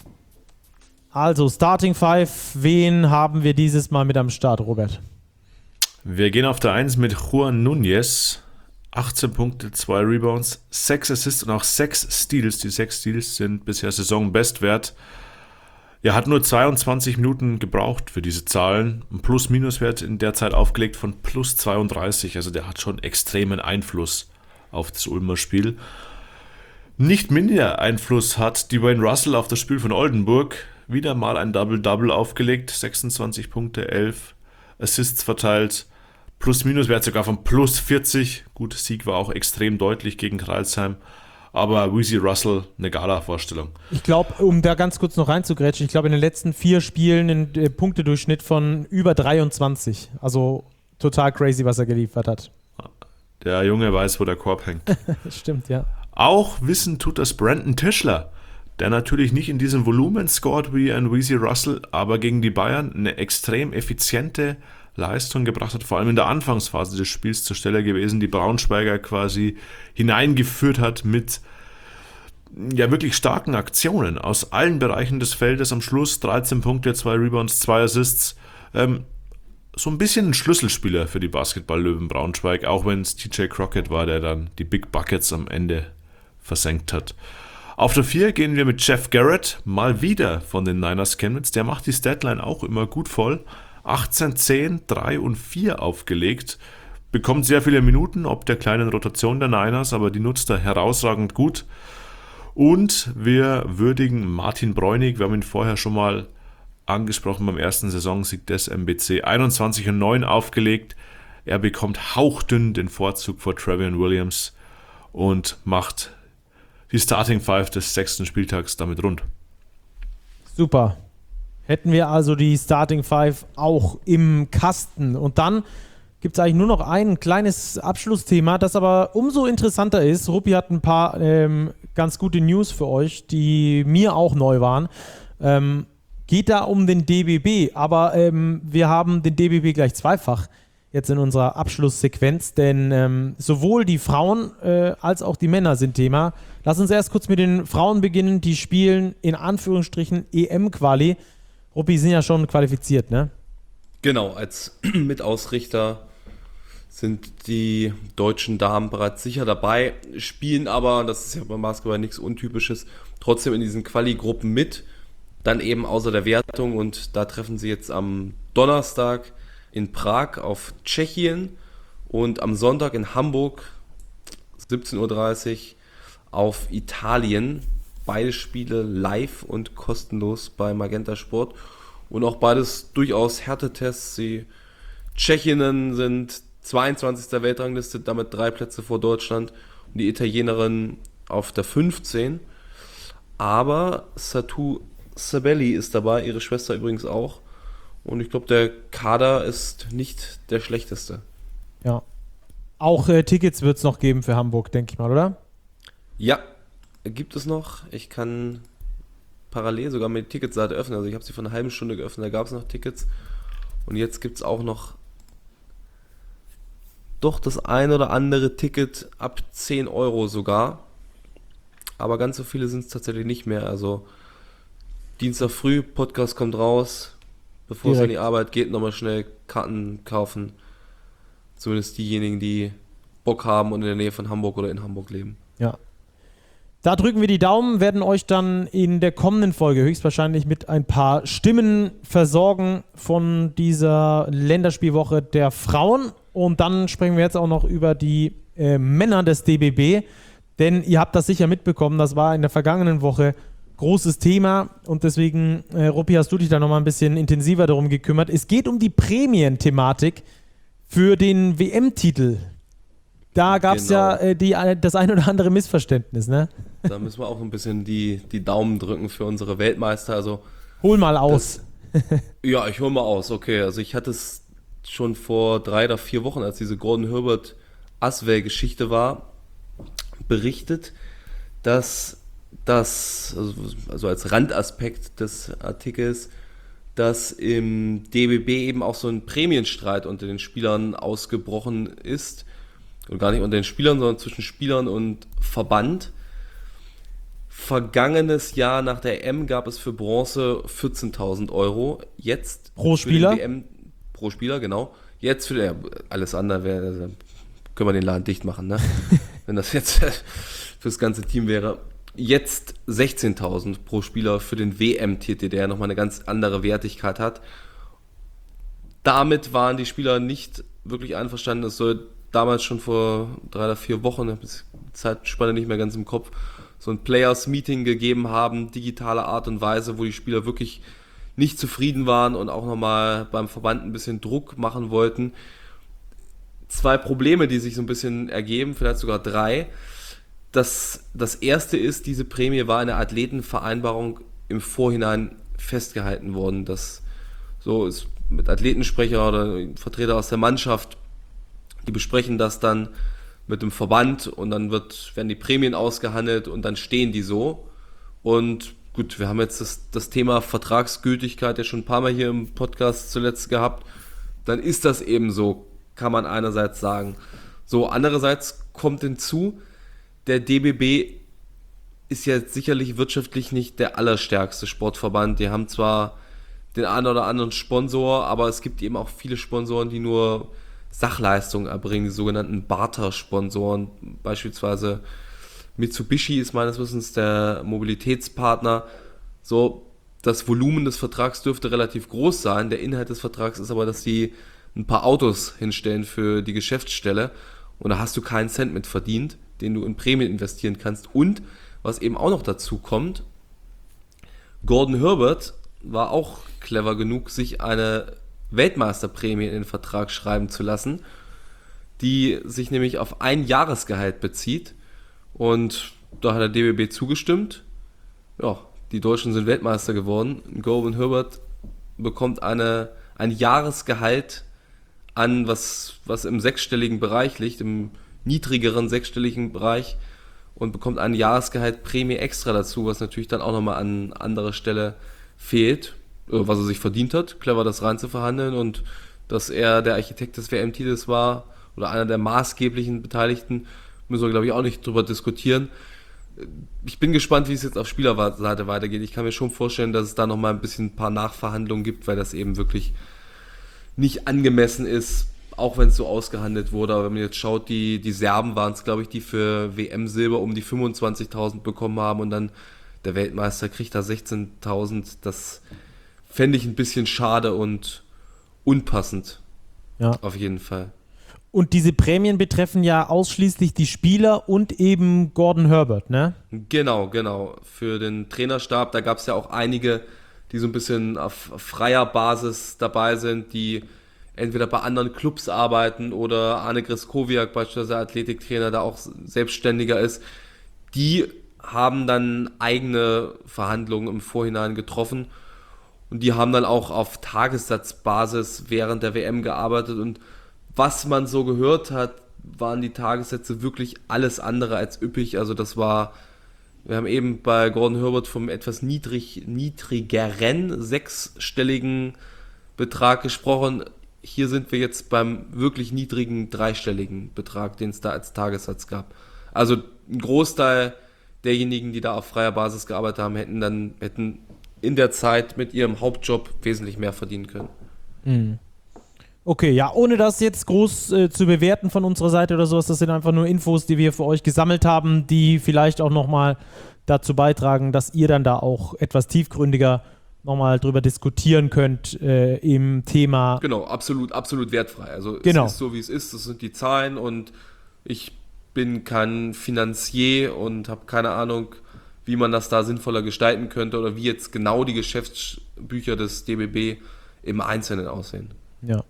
Also, Starting Five, wen haben wir dieses Mal mit am Start, Robert? Wir gehen auf der 1 mit Juan Núñez. 18 Punkte, 2 Rebounds, 6 Assists und auch 6 Steals. Die 6 Steals sind bisher Saisonbestwert. Er hat nur 22 Minuten gebraucht für diese Zahlen. Ein Plus-Minus-Wert in der Zeit aufgelegt von plus 32. Also der hat schon extremen Einfluss auf das Ulmer Spiel. Nicht minder Einfluss hat Dwayne Russell auf das Spiel von Oldenburg. Wieder mal ein Double-Double aufgelegt, 26 Punkte, 11 Assists verteilt, Plus-Minus-Wert sogar von plus 40. Gut, Sieg war auch extrem deutlich gegen Crailsheim, aber Weezy Russell, eine Gala-Vorstellung. Ich glaube, um da ganz kurz noch reinzugrätschen, ich glaube in den letzten 4 Spielen einen Punktedurchschnitt von über 23. Also total crazy, was er geliefert hat. Der Junge weiß, wo der Korb hängt. Stimmt, ja. Auch wissen tut das Brandon Tischler, der natürlich nicht in diesem Volumen scored wie ein Weezy Russell, aber gegen die Bayern eine extrem effiziente Leistung gebracht hat, vor allem in der Anfangsphase des Spiels zur Stelle gewesen, die Braunschweiger quasi hineingeführt hat mit ja wirklich starken Aktionen aus allen Bereichen des Feldes. Am Schluss 13 Punkte, 2 Rebounds, 2 Assists. So ein bisschen ein Schlüsselspieler für die Basketball-Löwen Braunschweig, auch wenn es TJ Crockett war, der dann die Big Buckets am Ende versenkt hat. Auf der 4 gehen wir mit Jeff Garrett, mal wieder von den Niners Chemnitz. Der macht die Statline auch immer gut voll. 18, 10, 3 und 4 aufgelegt. Bekommt sehr viele Minuten, ob der kleinen Rotation der Niners, aber die nutzt er herausragend gut. Und wir würdigen Martin Bräunig, wir haben ihn vorher schon mal angesprochen beim ersten Saisonsieg des MBC. 21 und 9 aufgelegt. Er bekommt hauchdünn den Vorzug vor Trevion Williams und macht die Starting Five des 6. Spieltags damit rund. Super. Hätten wir also die Starting Five auch im Kasten. Und dann gibt es eigentlich nur noch ein kleines Abschlussthema, das aber umso interessanter ist. Ruppi hat ein paar ganz gute News für euch, die mir auch neu waren. Geht da um den DBB, aber wir haben den DBB gleich zweifach jetzt in unserer Abschlusssequenz, denn sowohl die Frauen als auch die Männer sind Thema. Lass uns erst kurz mit den Frauen beginnen, die spielen in Anführungsstrichen EM-Quali. Ruppi, sind ja schon qualifiziert, ne? Genau, als Mitausrichter sind die deutschen Damen bereits sicher dabei, spielen aber, das ist ja beim Basketball nichts Untypisches, trotzdem in diesen Quali-Gruppen mit, dann eben außer der Wertung, und da treffen sie jetzt am Donnerstag in Prag auf Tschechien und am Sonntag in Hamburg 17:30 Uhr auf Italien. Beide Spiele live und kostenlos bei Magenta Sport und auch beides durchaus Härtetests. Die Tschechinnen sind 22. Weltrangliste, damit 3 Plätze vor Deutschland, und die Italienerin auf der 15. Aber Satou Sabelli ist dabei, ihre Schwester übrigens auch. Und ich glaube, der Kader ist nicht der schlechteste. Ja. Auch Tickets wird es noch geben für Hamburg, denke ich mal, oder? Ja, gibt es noch. Ich kann parallel sogar mit die Ticketseite öffnen. Also ich habe sie vor einer halben Stunde geöffnet, da gab es noch Tickets. Und jetzt gibt es auch noch doch das ein oder andere Ticket ab 10 Euro sogar. Aber ganz so viele sind es tatsächlich nicht mehr. Also Dienstag früh, Podcast kommt raus. Bevor es an die Arbeit geht, nochmal schnell Karten kaufen. Zumindest diejenigen, die Bock haben und in der Nähe von Hamburg oder in Hamburg leben. Ja. Da drücken wir die Daumen, werden euch dann in der kommenden Folge höchstwahrscheinlich mit ein paar Stimmen versorgen von dieser Länderspielwoche der Frauen. Und dann sprechen wir jetzt auch noch über die Männer des DBB. Denn ihr habt das sicher mitbekommen, das war in der vergangenen Woche großes Thema. Und deswegen, Ruppi, hast du dich da nochmal ein bisschen intensiver darum gekümmert. Es geht um die Prämienthematik für den WM-Titel. Da gab es ja das ein oder andere Missverständnis, ne? Da müssen wir auch ein bisschen die Daumen drücken für unsere Weltmeister. Also hol mal aus. Ja, ich hol mal aus, okay. Also ich hatte es schon vor 3 oder 4 Wochen, als diese Gordon Herbert-Aswell-Geschichte war, berichtet, dass das, also als Randaspekt des Artikels, dass im DBB eben auch so ein Prämienstreit unter den Spielern ausgebrochen ist. Und gar nicht unter den Spielern, sondern zwischen Spielern und Verband. Vergangenes Jahr nach der EM gab es für Bronze 14.000 Euro. Jetzt pro Spieler? Pro Spieler, genau. Jetzt für alles andere können wir den Laden dicht machen, ne? Wenn das jetzt fürs ganze Team wäre. Jetzt 16.000 pro Spieler für den WM-Titel, der nochmal eine ganz andere Wertigkeit hat. Damit waren die Spieler nicht wirklich einverstanden. Es soll damals schon vor 3 oder 4 Wochen, ich habe die Zeitspanne nicht mehr ganz im Kopf, so ein Players-Meeting gegeben haben, digitale Art und Weise, wo die Spieler wirklich nicht zufrieden waren und auch nochmal beim Verband ein bisschen Druck machen wollten. 2 Probleme, die sich so ein bisschen ergeben, vielleicht sogar 3. Das erste ist, diese Prämie war in der Athletenvereinbarung im Vorhinein festgehalten worden. Das so ist mit Athletensprecher oder Vertreter aus der Mannschaft, die besprechen das dann mit dem Verband und dann werden die Prämien ausgehandelt und dann stehen die so. Und gut, wir haben jetzt das Thema Vertragsgültigkeit ja schon ein paar Mal hier im Podcast zuletzt gehabt. dann ist das eben so, kann man einerseits sagen. So, andererseits kommt hinzu, der DBB ist ja sicherlich wirtschaftlich nicht der allerstärkste Sportverband. Die haben zwar den einen oder anderen Sponsor, aber es gibt eben auch viele Sponsoren, die nur Sachleistungen erbringen, die sogenannten Barter-Sponsoren. Beispielsweise Mitsubishi ist meines Wissens der Mobilitätspartner. So, das Volumen des Vertrags dürfte relativ groß sein. Der Inhalt des Vertrags ist aber, dass sie ein paar Autos hinstellen für die Geschäftsstelle und da hast du keinen Cent mit verdient, den du in Prämien investieren kannst. Und was eben auch noch dazu kommt, Gordon Herbert war auch clever genug, sich eine Weltmeisterprämie in den Vertrag schreiben zu lassen, die sich nämlich auf ein Jahresgehalt bezieht. Und da hat der DBB zugestimmt. Ja, die Deutschen sind Weltmeister geworden. Gordon Herbert bekommt ein Jahresgehalt an, was im sechsstelligen Bereich liegt, im niedrigeren sechsstelligen Bereich, und bekommt ein Jahresgehalt Prämie extra dazu, was natürlich dann auch nochmal an anderer Stelle fehlt, was er sich verdient hat, clever das rein zu verhandeln, und dass er der Architekt des WM-Titels war oder einer der maßgeblichen Beteiligten, müssen wir, glaube ich, auch nicht drüber diskutieren. Ich bin gespannt, wie es jetzt auf Spielerseite weitergeht. Ich kann mir schon vorstellen, dass es da nochmal ein paar Nachverhandlungen gibt, weil das eben wirklich nicht angemessen ist, auch wenn es so ausgehandelt wurde. Aber wenn man jetzt schaut, die Serben waren es, glaube ich, die für WM-Silber um die 25.000 bekommen haben, und dann der Weltmeister kriegt da 16.000. Das fände ich ein bisschen schade und unpassend. Ja. Auf jeden Fall. Und diese Prämien betreffen ja ausschließlich die Spieler und eben Gordon Herbert, ne? Genau. Für den Trainerstab, da gab es ja auch einige, die so ein bisschen auf freier Basis dabei sind, die entweder bei anderen Clubs arbeiten oder Arne Greskowiak, beispielsweise Athletiktrainer, da auch selbstständiger ist. Die haben dann eigene Verhandlungen im Vorhinein getroffen und die haben dann auch auf Tagessatzbasis während der WM gearbeitet, und was man so gehört hat, waren die Tagessätze wirklich alles andere als üppig. Also wir haben eben bei Gordon Herbert vom etwas niedrigeren sechsstelligen Betrag gesprochen. Hier sind wir jetzt beim wirklich niedrigen dreistelligen Betrag, den es da als Tagessatz gab. Also ein Großteil derjenigen, die da auf freier Basis gearbeitet haben, hätten in der Zeit mit ihrem Hauptjob wesentlich mehr verdienen können. Mhm. Okay, ja, ohne das jetzt groß zu bewerten von unserer Seite oder sowas, das sind einfach nur Infos, die wir für euch gesammelt haben, die vielleicht auch nochmal dazu beitragen, dass ihr dann da auch etwas tiefgründiger nochmal drüber diskutieren könnt im Thema. Genau, absolut wertfrei. Also genau. Es ist so, wie es ist, das sind die Zahlen, und ich bin kein Finanzier und habe keine Ahnung, wie man das da sinnvoller gestalten könnte oder wie jetzt genau die Geschäftsbücher des DBB im Einzelnen aussehen. Ja.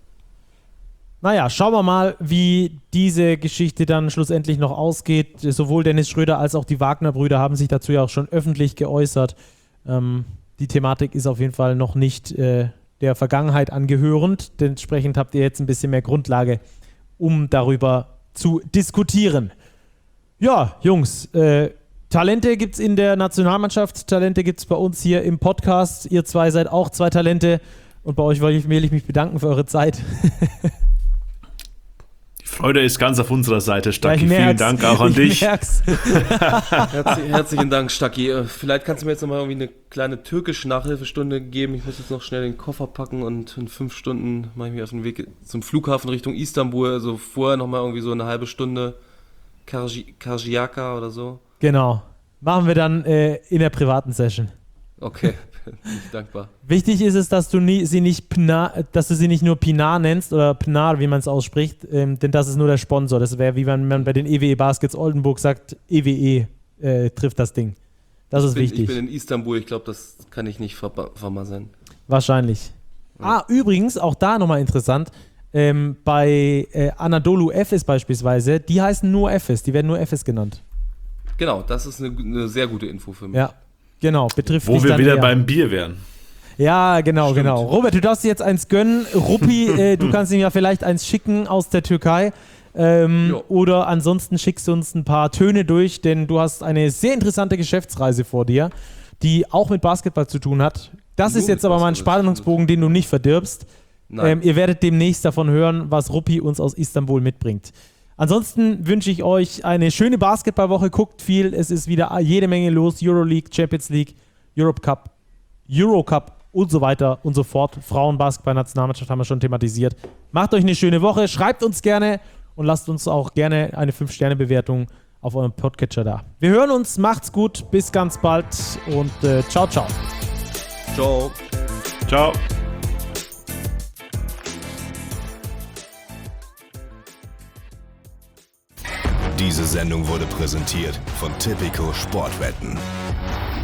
Naja, schauen wir mal, wie diese Geschichte dann schlussendlich noch ausgeht. Sowohl Dennis Schröder als auch die Wagner-Brüder haben sich dazu ja auch schon öffentlich geäußert. Die Thematik ist auf jeden Fall noch nicht der Vergangenheit angehörend. Dementsprechend habt ihr jetzt ein bisschen mehr Grundlage, um darüber zu diskutieren. Ja, Jungs, Talente gibt es in der Nationalmannschaft, Talente gibt es bei uns hier im Podcast. Ihr zwei seid auch zwei Talente, und bei euch will ich mich bedanken für eure Zeit. Freude ist ganz auf unserer Seite, Stacki. Vielen Dank auch an dich. Herzlichen Dank, Stacki. Vielleicht kannst du mir jetzt nochmal irgendwie eine kleine türkische Nachhilfestunde geben. Ich muss jetzt noch schnell den Koffer packen, und in 5 Stunden mache ich mich auf den Weg zum Flughafen Richtung Istanbul. Also vorher nochmal irgendwie so eine halbe Stunde Karjaka oder so. Genau. Machen wir dann in der privaten Session. Okay, bin ich dankbar. Wichtig ist es, dass du sie nicht nur Pinar nennst oder Pnar, wie man es ausspricht, denn das ist nur der Sponsor. Das wäre, wie wenn man bei den EWE Baskets Oldenburg sagt, EWE trifft das Ding. Das ist wichtig. Ich bin in Istanbul, ich glaube, das kann ich nicht vermasseln. Wahrscheinlich. Ja. Übrigens, auch da nochmal interessant, bei Anadolu Efes beispielsweise, die heißen nur Efes, die werden nur Efes genannt. Genau, das ist eine sehr gute Info für mich. Ja. Genau, betrifft Wo wir wieder beim Bier wären. Ja, genau. Robert, du darfst dir jetzt eins gönnen. Ruppi, du kannst ihm ja vielleicht eins schicken aus der Türkei. Oder ansonsten schickst du uns ein paar Töne durch, denn du hast eine sehr interessante Geschäftsreise vor dir, die auch mit Basketball zu tun hat. Das ist jetzt aber mal ein Spannungsbogen, den du nicht verdirbst. Ihr werdet demnächst davon hören, was Ruppi uns aus Istanbul mitbringt. Ansonsten wünsche ich euch eine schöne Basketballwoche. Guckt viel. Es ist wieder jede Menge los. Euroleague, Champions League, Eurocup und so weiter und so fort. Frauenbasketball-Nationalmannschaft haben wir schon thematisiert. Macht euch eine schöne Woche. Schreibt uns gerne und lasst uns auch gerne eine 5-Sterne-Bewertung auf eurem Podcatcher da. Wir hören uns. Macht's gut. Bis ganz bald und ciao, ciao. Ciao. Ciao. Diese Sendung wurde präsentiert von Tipico Sportwetten.